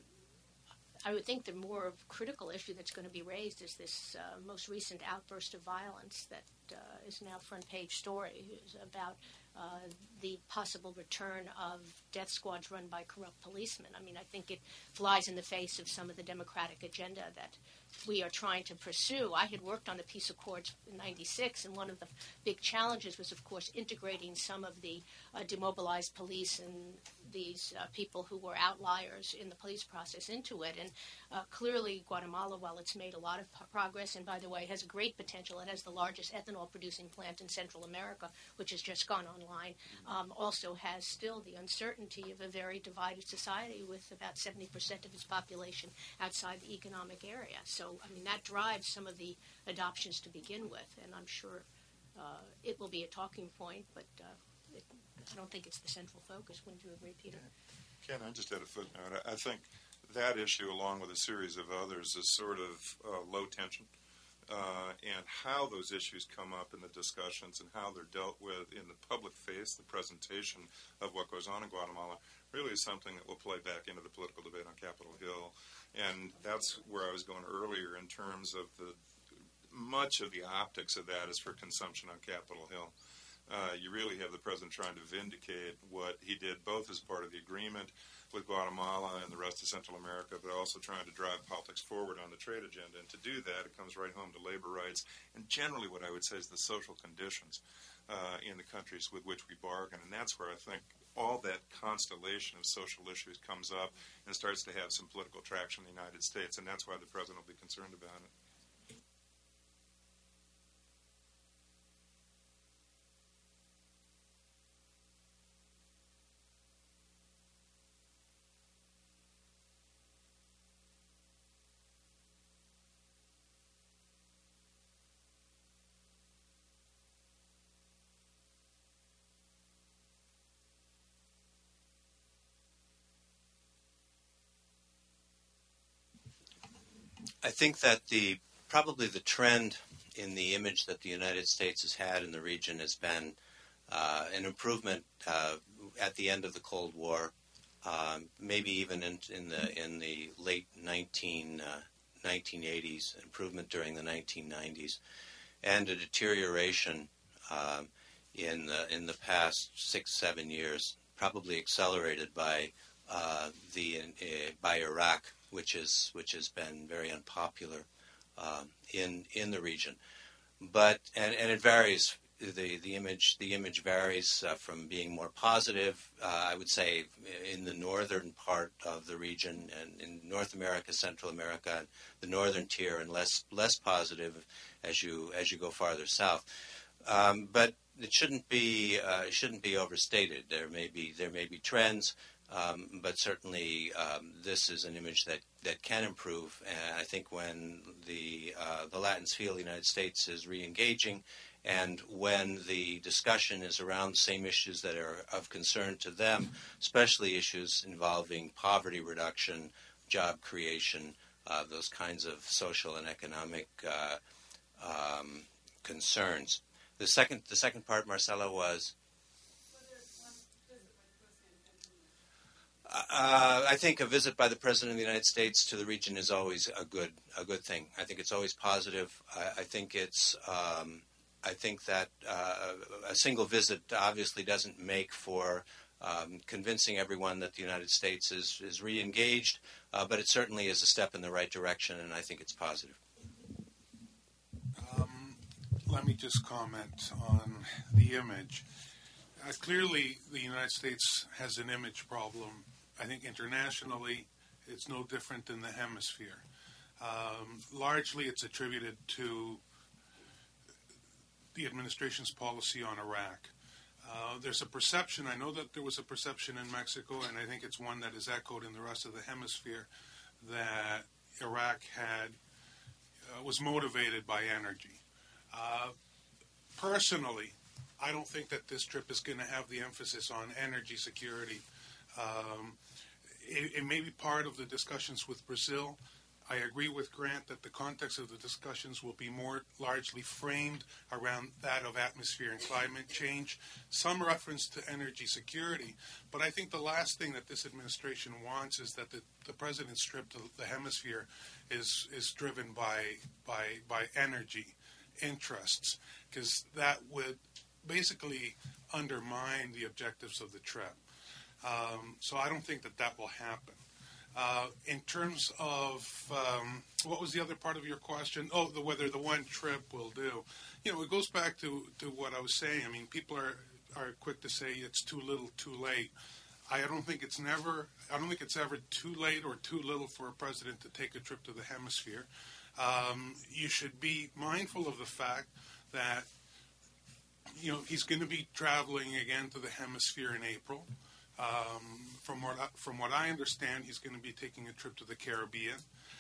I would think the more critical issue that's going to be raised is this uh, most recent outburst of violence that uh, is now front page story is about uh, the possible return of death squads run by corrupt policemen. I mean, I think it flies in the face of some of the democratic agenda that we are trying to pursue. I had worked on the peace accords in ninety-six, and one of the big challenges was, of course, integrating some of the uh, demobilized police and these uh, people who were outliers in the police process into it. And uh, clearly, Guatemala, while it's made a lot of p- progress, and by the way, has a great potential, it has the largest ethanol-producing plant in Central America, which has just gone online, um, also has still the uncertainty of a very divided society with about seventy percent of its population outside the economic area. So, I mean, that drives some of the adoptions to begin with, and I'm sure uh, it will be a talking point, but uh, it, I don't think it's the central focus. Wouldn't you agree, Peter? Ken, I just had a footnote. I think that issue, along with a series of others, is sort of uh, low tension. Uh, and how those issues come up in the discussions and how they're dealt with in the public face, the presentation of what goes on in Guatemala, really is something that will play back into the political debate on Capitol Hill. And that's where I was going earlier in terms of the much of the optics of that is for consumption on Capitol Hill. Uh, you really have the president trying to vindicate what he did both as part of the agreement with Guatemala and the rest of Central America, but also trying to drive politics forward on the trade agenda. And to do that, it comes right home to labor rights and generally what I would say is the social conditions uh, in the countries with which we bargain. And that's where I think all that constellation of social issues comes up and starts to have some political traction in the United States. And that's why the president will be concerned about it. I think that the probably the trend in the image that the United States has had in the region has been uh, an improvement uh, at the end of the Cold War, um, maybe even in, in the in the late nineteen, uh, nineteen eighties, improvement during the nineteen nineties, and a deterioration um, in the in the past six seven years, probably accelerated by uh, the uh, by Iraq, which is which has been very unpopular um, in in the region, but and, and it varies. The the image the image varies uh, from being more positive. Uh, I would say in the northern part of the region and in North America, Central America, the northern tier, and less less positive as you as you go farther south. Um, but it shouldn't be uh, it shouldn't be overstated. There may be there may be trends. Um, but certainly, um, this is an image that, that can improve. And I think when the uh, the Latins feel the United States is re-engaging, and when the discussion is around the same issues that are of concern to them, especially issues involving poverty reduction, job creation, uh, those kinds of social and economic uh, um, concerns. The second the second part, Marcela, was. Uh, I think a visit by the President of the United States to the region is always a good a good thing. I think it's always positive. I, I think it's um, I think that uh, a single visit obviously doesn't make for um, convincing everyone that the United States is, is re-engaged, uh, but it certainly is a step in the right direction, and I think it's positive. Um, let me just comment on the image. Uh, clearly, the United States has an image problem. I think internationally, it's no different than the hemisphere. Um, largely, it's attributed to the administration's policy on Iraq. Uh, there's a perception, I know that there was a perception in Mexico, and I think it's one that is echoed in the rest of the hemisphere, that Iraq had uh, was motivated by energy. Uh, personally, I don't think that this trip is going to have the emphasis on energy security. Um, it, it may be part of the discussions with Brazil. I agree with Grant that the context of the discussions will be more largely framed around that of atmosphere and climate change, some reference to energy security. But I think the last thing that this administration wants is that the, the president's trip to the hemisphere is is driven by by by energy interests, because that would basically undermine the objectives of the trip. Um, so I don't think that that will happen. Uh, in terms of, um, what was the other part of your question? Oh, the, whether the one trip will do. You know, it goes back to, to what I was saying. I mean, people are, are quick to say it's too little, too late. I don't think it's never, I don't think it's ever too late or too little for a president to take a trip to the hemisphere. Um, you should be mindful of the fact that, you know, he's going to be traveling again to the hemisphere in April. Um, from what I, from what I understand, he's going to be taking a trip to the Caribbean.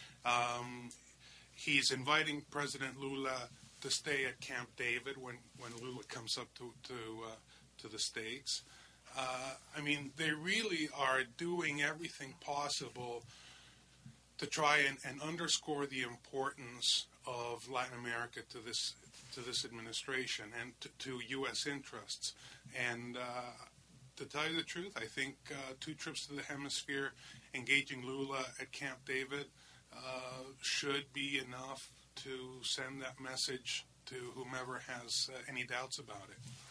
Um, he's inviting President Lula to stay at Camp David when, when Lula comes up to to, uh, to the States. Uh, I mean, they really are doing everything possible to try and, and underscore the importance of Latin America to this to this administration and to, to U S interests. And uh, to tell you the truth, I think uh, two trips to the hemisphere, engaging Lula at Camp David, uh, should be enough to send that message to whomever has uh, any doubts about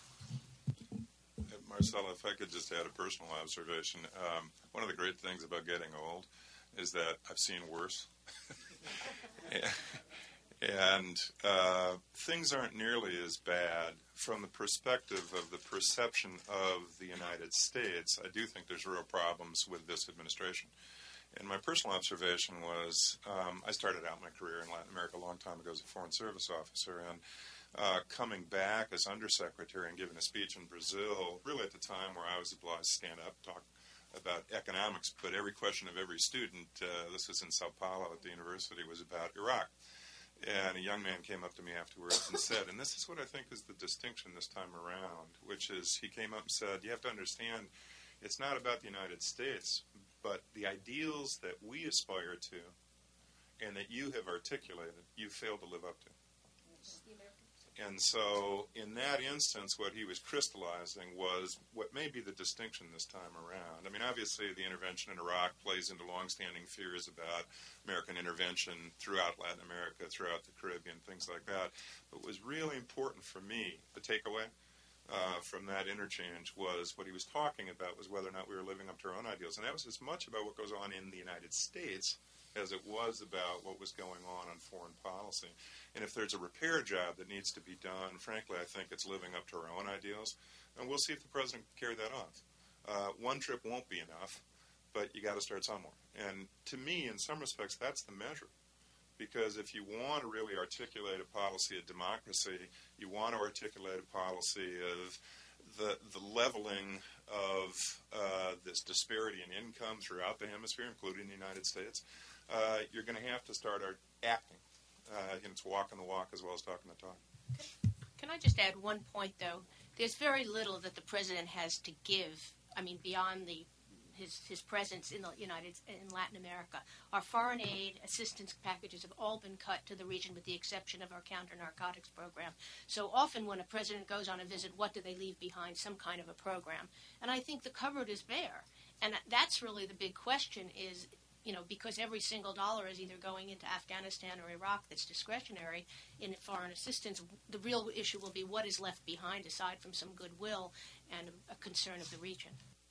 it. Marcella, if I could just add a personal observation. Um, one of the great things about getting old is that I've seen worse. And uh, things aren't nearly as bad from the perspective of the perception of the United States. I do think there's real problems with this administration. And my personal observation was um, I started out my career in Latin America a long time ago as a Foreign Service officer, and uh, coming back as undersecretary and giving a speech in Brazil, really at the time where I was obliged to stand up, talk about economics, but every question of every student, uh, this was in Sao Paulo at the university, was about Iraq. And a young man came up to me afterwards and said, and this is what I think is the distinction this time around, which is he came up and said, you have to understand, it's not about the United States, but the ideals that we aspire to and that you have articulated, you failed to live up to. And so in that instance, what he was crystallizing was what may be the distinction this time around. I mean, obviously, the intervention in Iraq plays into longstanding fears about American intervention throughout Latin America, throughout the Caribbean, things like that. But what was really important for me, the takeaway uh, from that interchange was what he was talking about was whether or not we were living up to our own ideals. And that was as much about what goes on in the United States as it was about what was going on on foreign policy. And if there's a repair job that needs to be done, frankly, I think it's living up to our own ideals. And we'll see if the president can carry that off. Uh, one trip won't be enough, but you got to start somewhere. And to me, in some respects, that's the measure. Because if you want to really articulate a policy of democracy, you want to articulate a policy of the the leveling of uh, this disparity in income throughout the hemisphere, including the United States, uh, you're going to have to start our acting. Uh, and it's walking the walk as well as talking the talk. Can I just add one point, though? There's very little that the president has to give. I mean, beyond the his his presence in the United in Latin America, our foreign aid assistance packages have all been cut to the region, with the exception of our counter-narcotics program. So often, when a president goes on a visit, what do they leave behind? Some kind of a program. And I think the cupboard is bare, and that's really the big question: is you know, because every single dollar is either going into Afghanistan or Iraq that's discretionary in foreign assistance, the real issue will be what is left behind aside from some goodwill and a, a concern of the region.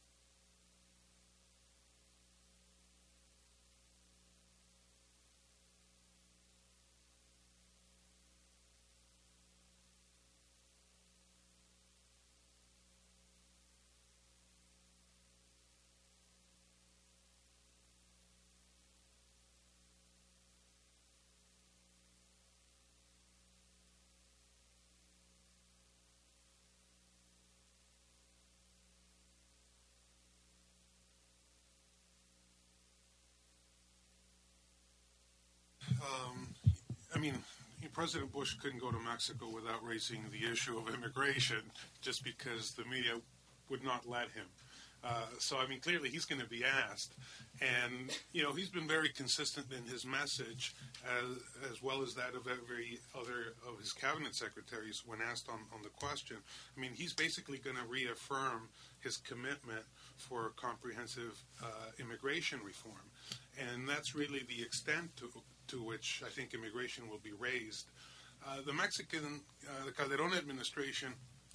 Um, I mean, President Bush couldn't go to Mexico without raising the issue of immigration just because the media would not let him. Uh, so, I mean, clearly he's going to be asked. And, you know, he's been very consistent in his message, as, as well as that of every other of his cabinet secretaries when asked on, on the question. I mean, he's basically going to reaffirm his commitment for comprehensive uh, immigration reform. And that's really the extent to, to which I think immigration will be raised. Uh, the Mexican, uh, the Calderón administration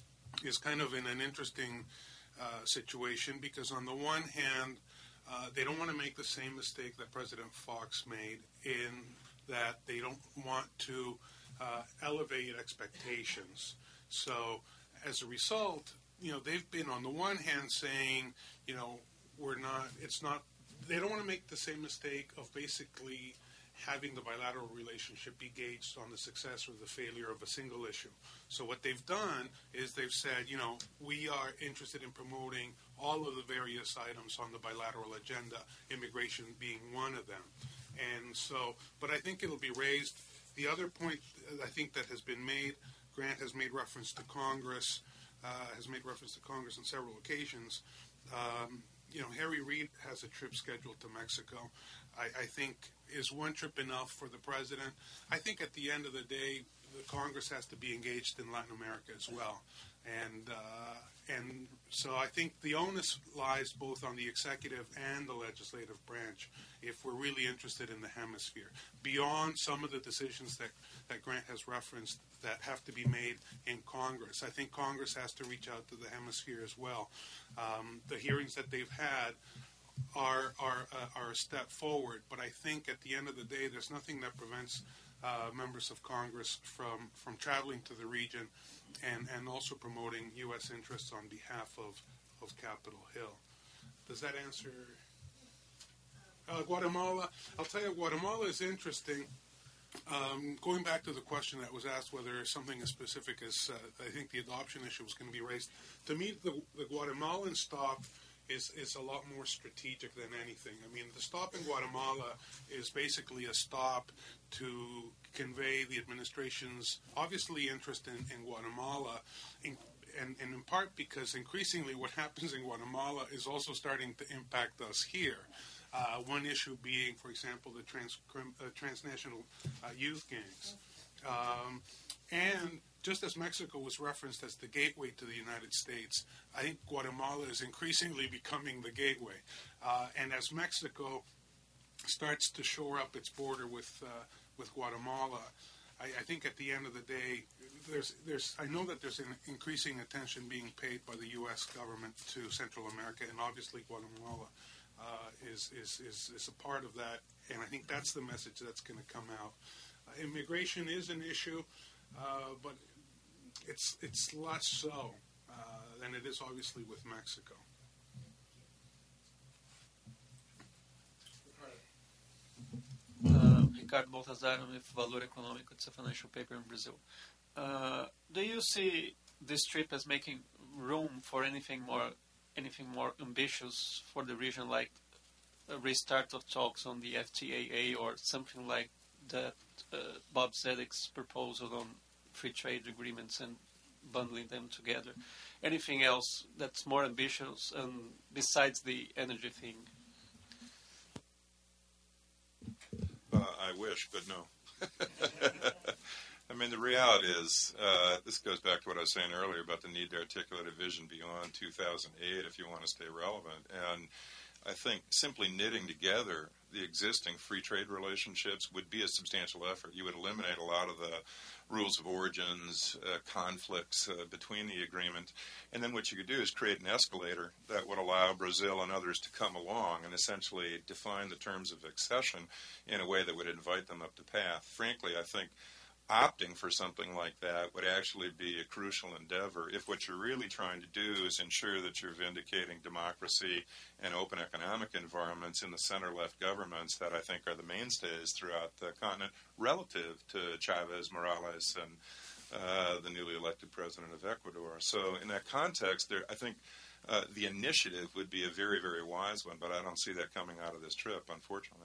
is kind of in an interesting uh, situation because on the one hand, uh, they don't want to make the same mistake that President Fox made in that they don't want to uh, elevate expectations. So as a result, you know, they've been on the one hand saying, you know, we're not, it's not, they don't want to make the same mistake of basically having the bilateral relationship be gauged on the success or the failure of a single issue. So what they've done is they've said, you know, we are interested in promoting all of the various items on the bilateral agenda, immigration being one of them. And so, but I think it'll be raised. The other point I think that has been made, Grant has made reference to Congress, uh, has made reference to Congress on several occasions. Um, you know, Harry Reid has a trip scheduled to Mexico. I, I think, is one trip enough for the president? I think at the end of the day, the Congress has to be engaged in Latin America as well. And uh, and so I think the onus lies both on the executive and the legislative branch if we're really interested in the hemisphere. Beyond some of the decisions that, that Grant has referenced that have to be made in Congress, I think Congress has to reach out to the hemisphere as well. Um, the hearings that they've had are are uh, are a step forward, but I think at the end of the day, there's nothing that prevents uh, members of Congress from, from traveling to the region and, and also promoting U S interests on behalf of, of Capitol Hill. Does that answer? Uh, Guatemala, I'll tell you, Guatemala is interesting. Um, going back to the question that was asked whether something as specific as uh, I think the adoption issue was going to be raised, to me, the, the Guatemalan stop is, is a lot more strategic than anything. I mean, the stop in Guatemala is basically a stop to convey the administration's obviously interest in, in Guatemala, in, and, and in part because increasingly what happens in Guatemala is also starting to impact us here. Uh, one issue being, for example, the trans, uh, transnational uh, youth gangs. Um, and just as Mexico was referenced as the gateway to the United States, I think Guatemala is increasingly becoming the gateway. Uh, and as Mexico starts to shore up its border with uh, with Guatemala, I, I think at the end of the day, there's there's I know that there's an increasing attention being paid by the U S government to Central America, and obviously Guatemala uh, is, is is is a part of that. And I think that's the message that's going to come out. Uh, immigration is an issue, uh, but it's it's less so uh, than it is obviously with Mexico. Uh, Ricardo Baltazar with Valor Econômico. It's a financial paper in Brazil. Uh, do you see this trip as making room for anything more, anything more ambitious for the region, like a restart of talks on the F T A A or something like that? Uh, Bob Zedek's proposal on free trade agreements and bundling them together. Anything else that's more ambitious and besides the energy thing? Uh, I wish, but no. I mean, the reality is, uh, this goes back to what I was saying earlier about the need to articulate a vision beyond two thousand eight if you want to stay relevant. And I think simply knitting together the existing free trade relationships would be a substantial effort. You would eliminate a lot of the rules of origins, uh, conflicts uh, between the agreement, and then what you could do is create an escalator that would allow Brazil and others to come along and essentially define the terms of accession in a way that would invite them up the path. Frankly, I think opting for something like that would actually be a crucial endeavor if what you're really trying to do is ensure that you're vindicating democracy and open economic environments in the center-left governments that I think are the mainstays throughout the continent relative to Chavez, Morales, and uh, the newly elected president of Ecuador. So in that context, there, I think uh, the initiative would be a very, very wise one, but I don't see that coming out of this trip, unfortunately.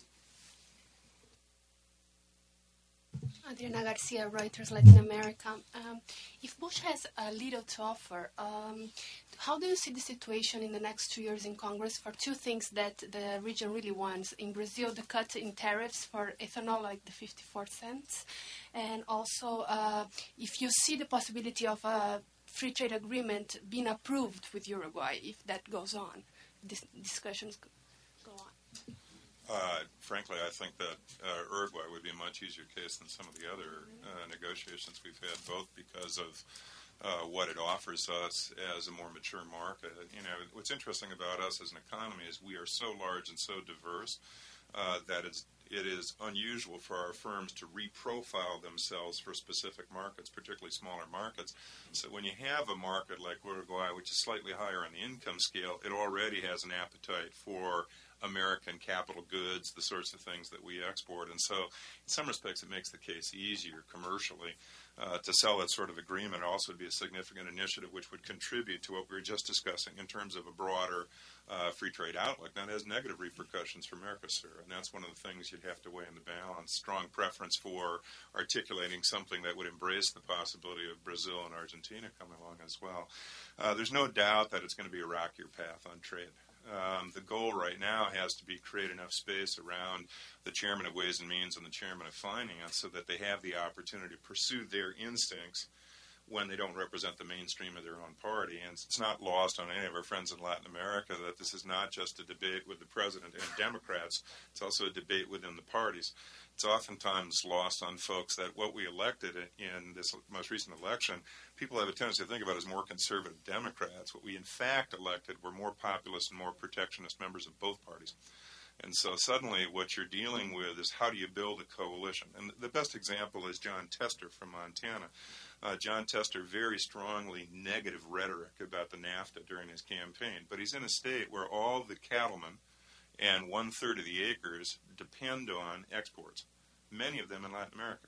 Adriana Garcia, Reuters, Latin America. Um, if Bush has a little to offer, um, how do you see the situation in the next two years in Congress for two things that the region really wants? In Brazil, the cut in tariffs for ethanol, like the fifty-four cents, and also uh, if you see the possibility of a free trade agreement being approved with Uruguay, if that goes on, Dis- discussions go on. Uh, frankly, I think that uh, Uruguay would be a much easier case than some of the other uh, negotiations we've had, both because of uh, what it offers us as a more mature market. You know, what's interesting about us as an economy is we are so large and so diverse uh, that it's, it is unusual for our firms to reprofile themselves for specific markets, particularly smaller markets. So when you have a market like Uruguay, which is slightly higher on the income scale, it already has an appetite for American capital goods, the sorts of things that we export. And so in some respects it makes the case easier commercially uh, to sell that sort of agreement. Also would be a significant initiative which would contribute to what we were just discussing in terms of a broader uh, free trade outlook. That has negative repercussions for Mercosur, and that's one of the things you'd have to weigh in the balance. Strong preference for articulating something that would embrace the possibility of Brazil and Argentina coming along as well. Uh, there's no doubt that it's going to be a rockier path on trade. Um, the goal right now has to be create enough space around the chairman of Ways and Means and the chairman of Finance so that they have the opportunity to pursue their instincts when they don't represent the mainstream of their own party. And it's not lost on any of our friends in Latin America that this is not just a debate with the president and Democrats. It's also a debate within the parties. It's oftentimes lost on folks that what we elected in this most recent election, people have a tendency to think about as more conservative Democrats. What we in fact elected were more populist and more protectionist members of both parties. And so suddenly what you're dealing with is how do you build a coalition? And the best example is Jon Tester from Montana. Uh, Jon Tester, very strongly negative rhetoric about the NAFTA during his campaign, but he's in a state where all the cattlemen and one-third of the acres depend on exports, many of them in Latin America.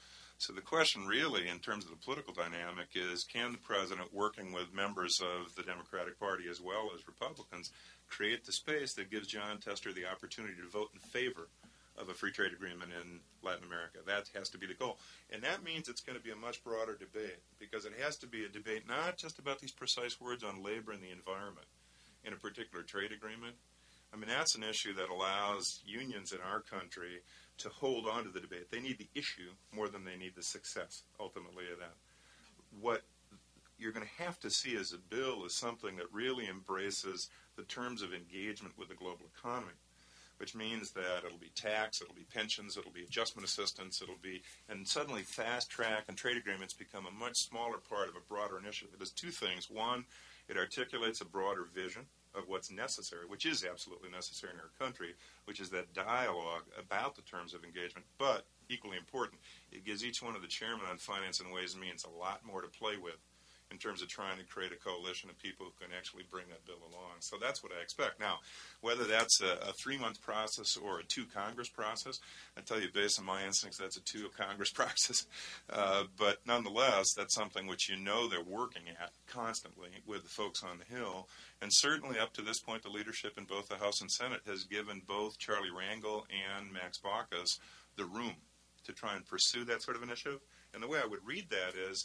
So the question really, in terms of the political dynamic, is can the president, working with members of the Democratic Party as well as Republicans, create the space that gives Jon Tester the opportunity to vote in favor of a free trade agreement in Latin America? That has to be the goal. And that means it's going to be a much broader debate, because it has to be a debate not just about these precise words on labor and the environment in a particular trade agreement. I mean, that's an issue that allows unions in our country to hold on to the debate. They need the issue more than they need the success, ultimately, of that. What you're going to have to see as a bill is something that really embraces the terms of engagement with the global economy, which means that it'll be tax, it'll be pensions, it'll be adjustment assistance, it'll be, and suddenly fast track and trade agreements become a much smaller part of a broader initiative. It does two things. One, it articulates a broader vision of what's necessary, which is absolutely necessary in our country, which is that dialogue about the terms of engagement. But equally important, it gives each one of the chairmen on Finance and Ways and Means a lot more to play with in terms of trying to create a coalition of people who can actually bring that bill along. So that's what I expect. Now, whether that's a, a three-month process or a two-Congress process, I tell you, based on my instincts, that's a two-Congress process. Uh, but nonetheless, that's something which you know they're working at constantly with the folks on the Hill. And certainly up to this point, the leadership in both the House and Senate has given both Charlie Rangel and Max Baucus the room to try and pursue that sort of initiative. And the way I would read that is,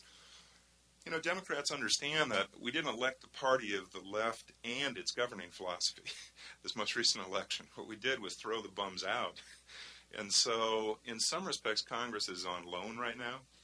you know, Democrats understand that we didn't elect the party of the left and its governing philosophy this most recent election. What we did was throw the bums out. And so in some respects, Congress is on loan right now.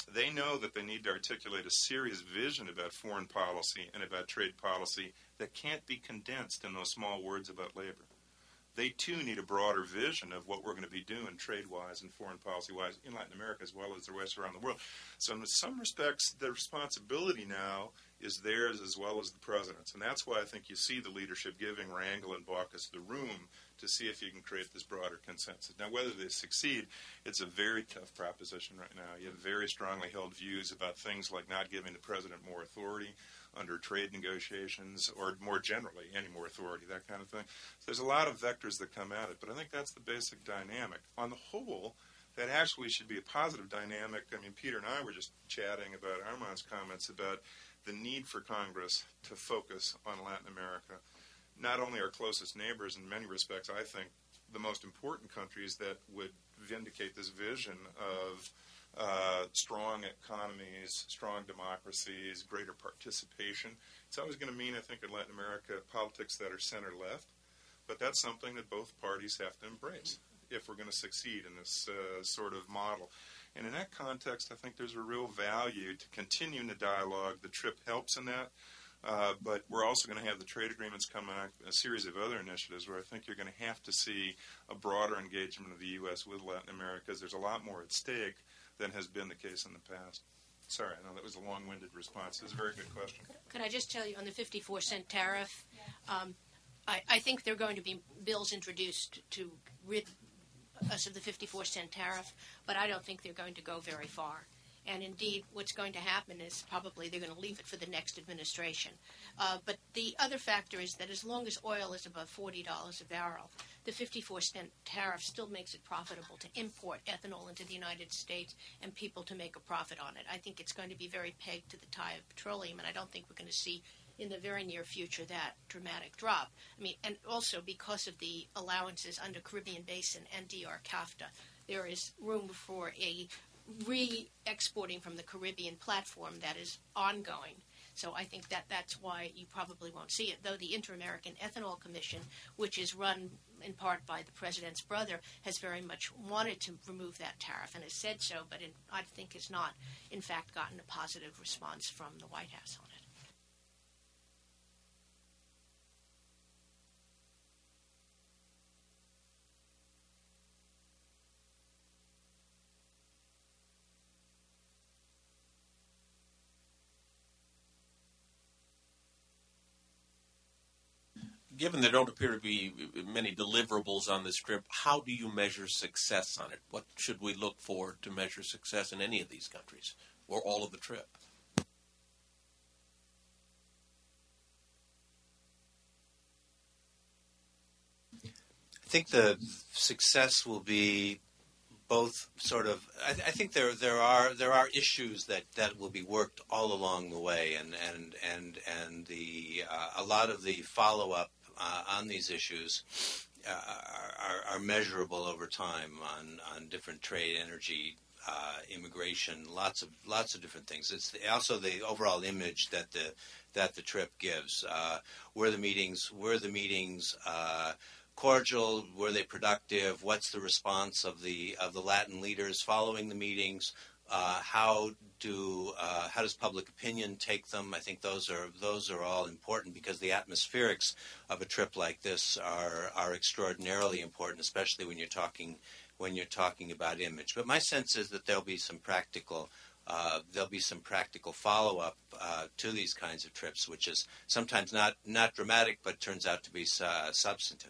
They know that they need to articulate a serious vision about foreign policy and about trade policy that can't be condensed in those small words about labor. They, too, need a broader vision of what we're going to be doing trade-wise and foreign policy-wise in Latin America as well as the rest around the world. So in some respects, the responsibility now is theirs as well as the president's. And that's why I think you see the leadership giving Rangel and Baucus the room to see if you can create this broader consensus. Now, whether they succeed, it's a very tough proposition right now. You have very strongly held views about things like not giving the president more authority under trade negotiations, or more generally, any more authority, that kind of thing. So there's a lot of vectors that come at it, but I think that's the basic dynamic. On the whole, that actually should be a positive dynamic. I mean, Peter and I were just chatting about Armand's comments about the need for Congress to focus on Latin America. Not only our closest neighbors, in many respects, I think the most important countries that would vindicate this vision of Uh, strong economies, strong democracies, greater participation. It's always going to mean, I think, in Latin America, politics that are center-left, but that's something that both parties have to embrace if we're going to succeed in this uh, sort of model. And in that context, I think there's a real value to continuing the dialogue. The trip helps in that, uh, but we're also going to have the trade agreements come out, a series of other initiatives where I think you're going to have to see a broader engagement of the U S with Latin America, because there's a lot more at stake than has been the case in the past. Sorry, I know that was a long-winded response. It was a very good question. Could I just tell you on the fifty-four cent tariff, um, I, I think there are going to be bills introduced to rid us of the fifty-four cent tariff, but I don't think they're going to go very far. And indeed, what's going to happen is probably they're going to leave it for the next administration. Uh, but the other factor is that as long as oil is above forty dollars a barrel, the fifty-four cent tariff still makes it profitable to import ethanol into the United States and people to make a profit on it. I think it's going to be very pegged to the tie of petroleum, and I don't think we're going to see in the very near future that dramatic drop. I mean, and also because of the allowances under Caribbean Basin and D R CAFTA, there is room for a re-exporting from the Caribbean platform that is ongoing. So I think that that's why you probably won't see it, though the Inter-American Ethanol Commission, which is run in part by the president's brother, has very much wanted to remove that tariff and has said so, but in, I think has not, in fact, gotten a positive response from the White House on it. Given there don't appear to be many deliverables on this trip, how do you measure success on it? What should we look for to measure success in any of these countries, or all of the trip? I think the success will be both sort of. I, I think there there are there are issues that, that will be worked all along the way, and and and and the uh, a lot of the follow up uh, on these issues uh, are, are measurable over time on, on different trade, energy, uh, immigration, lots of lots of different things. It's the, also the overall image that the that the trip gives. Uh, were the meetings were the meetings uh, cordial? Were they productive? What's the response of the of the Latin leaders following the meetings? Uh, how do uh, how does public opinion take them? I think those are those are all important, because the atmospherics of a trip like this are are extraordinarily important, especially when you're talking when you're talking about image. But my sense is that there'll be some practical uh, there'll be some practical follow up uh, to these kinds of trips, which is sometimes not not dramatic, but turns out to be uh, substantive.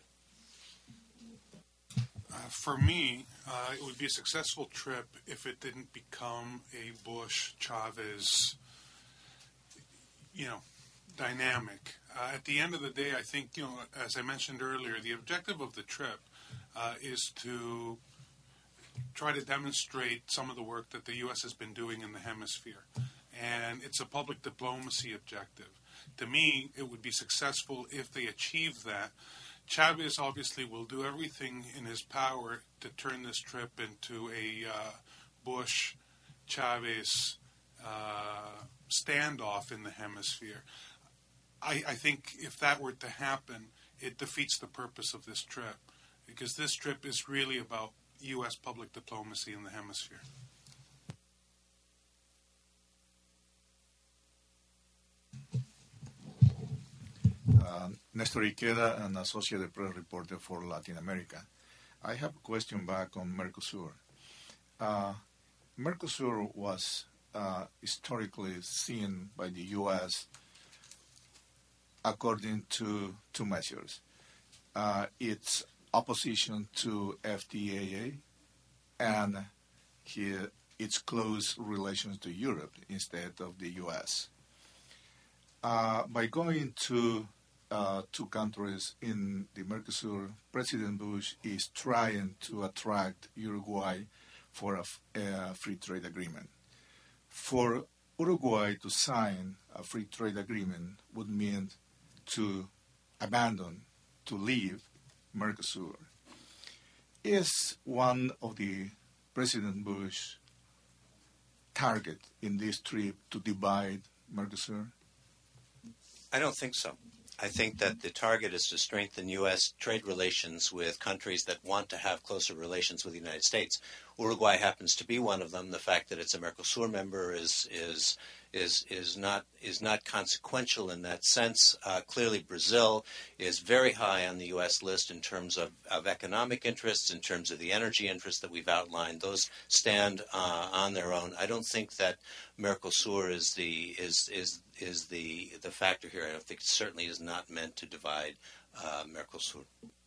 Uh, for me, uh, it would be a successful trip if it didn't become a Bush-Chavez, you know, dynamic. Uh, at the end of the day, I think, you know, as I mentioned earlier, the objective of the trip uh, is to try to demonstrate some of the work that the U S has been doing in the hemisphere. And it's a public diplomacy objective. To me, it would be successful if they achieve that. Chavez obviously will do everything in his power to turn this trip into a uh, Bush-Chavez uh, standoff in the hemisphere. I, I think if that were to happen, it defeats the purpose of this trip, because this trip is really about U S public diplomacy in the hemisphere. uh, Nestor Iqueda, an Associated Press reporter for Latin America. I have a question back on Mercosur. Uh, Mercosur was uh, historically seen by the U S according to two measures. Uh, its opposition to F T A A and here, its close relations to Europe instead of the U S. Uh, by going to uh, two countries in the Mercosur, President Bush is trying to attract Uruguay for a, f- a free trade agreement. For Uruguay to sign a free trade agreement would mean to abandon, to leave Mercosur. Is one of the President Bush target in this trip to divide Mercosur? I don't think so. I think that the target is to strengthen U S trade relations with countries that want to have closer relations with the United States. Uruguay happens to be one of them. The fact that it's a Mercosur member is is is is not is not consequential in that sense. Uh, clearly, Brazil is very high on the U S list in terms of, of economic interests, in terms of the energy interests that we've outlined. Those stand uh, on their own. I don't think that Mercosur is the is is is the the factor here. I don't think it certainly is not meant to divide uh, Mercosur.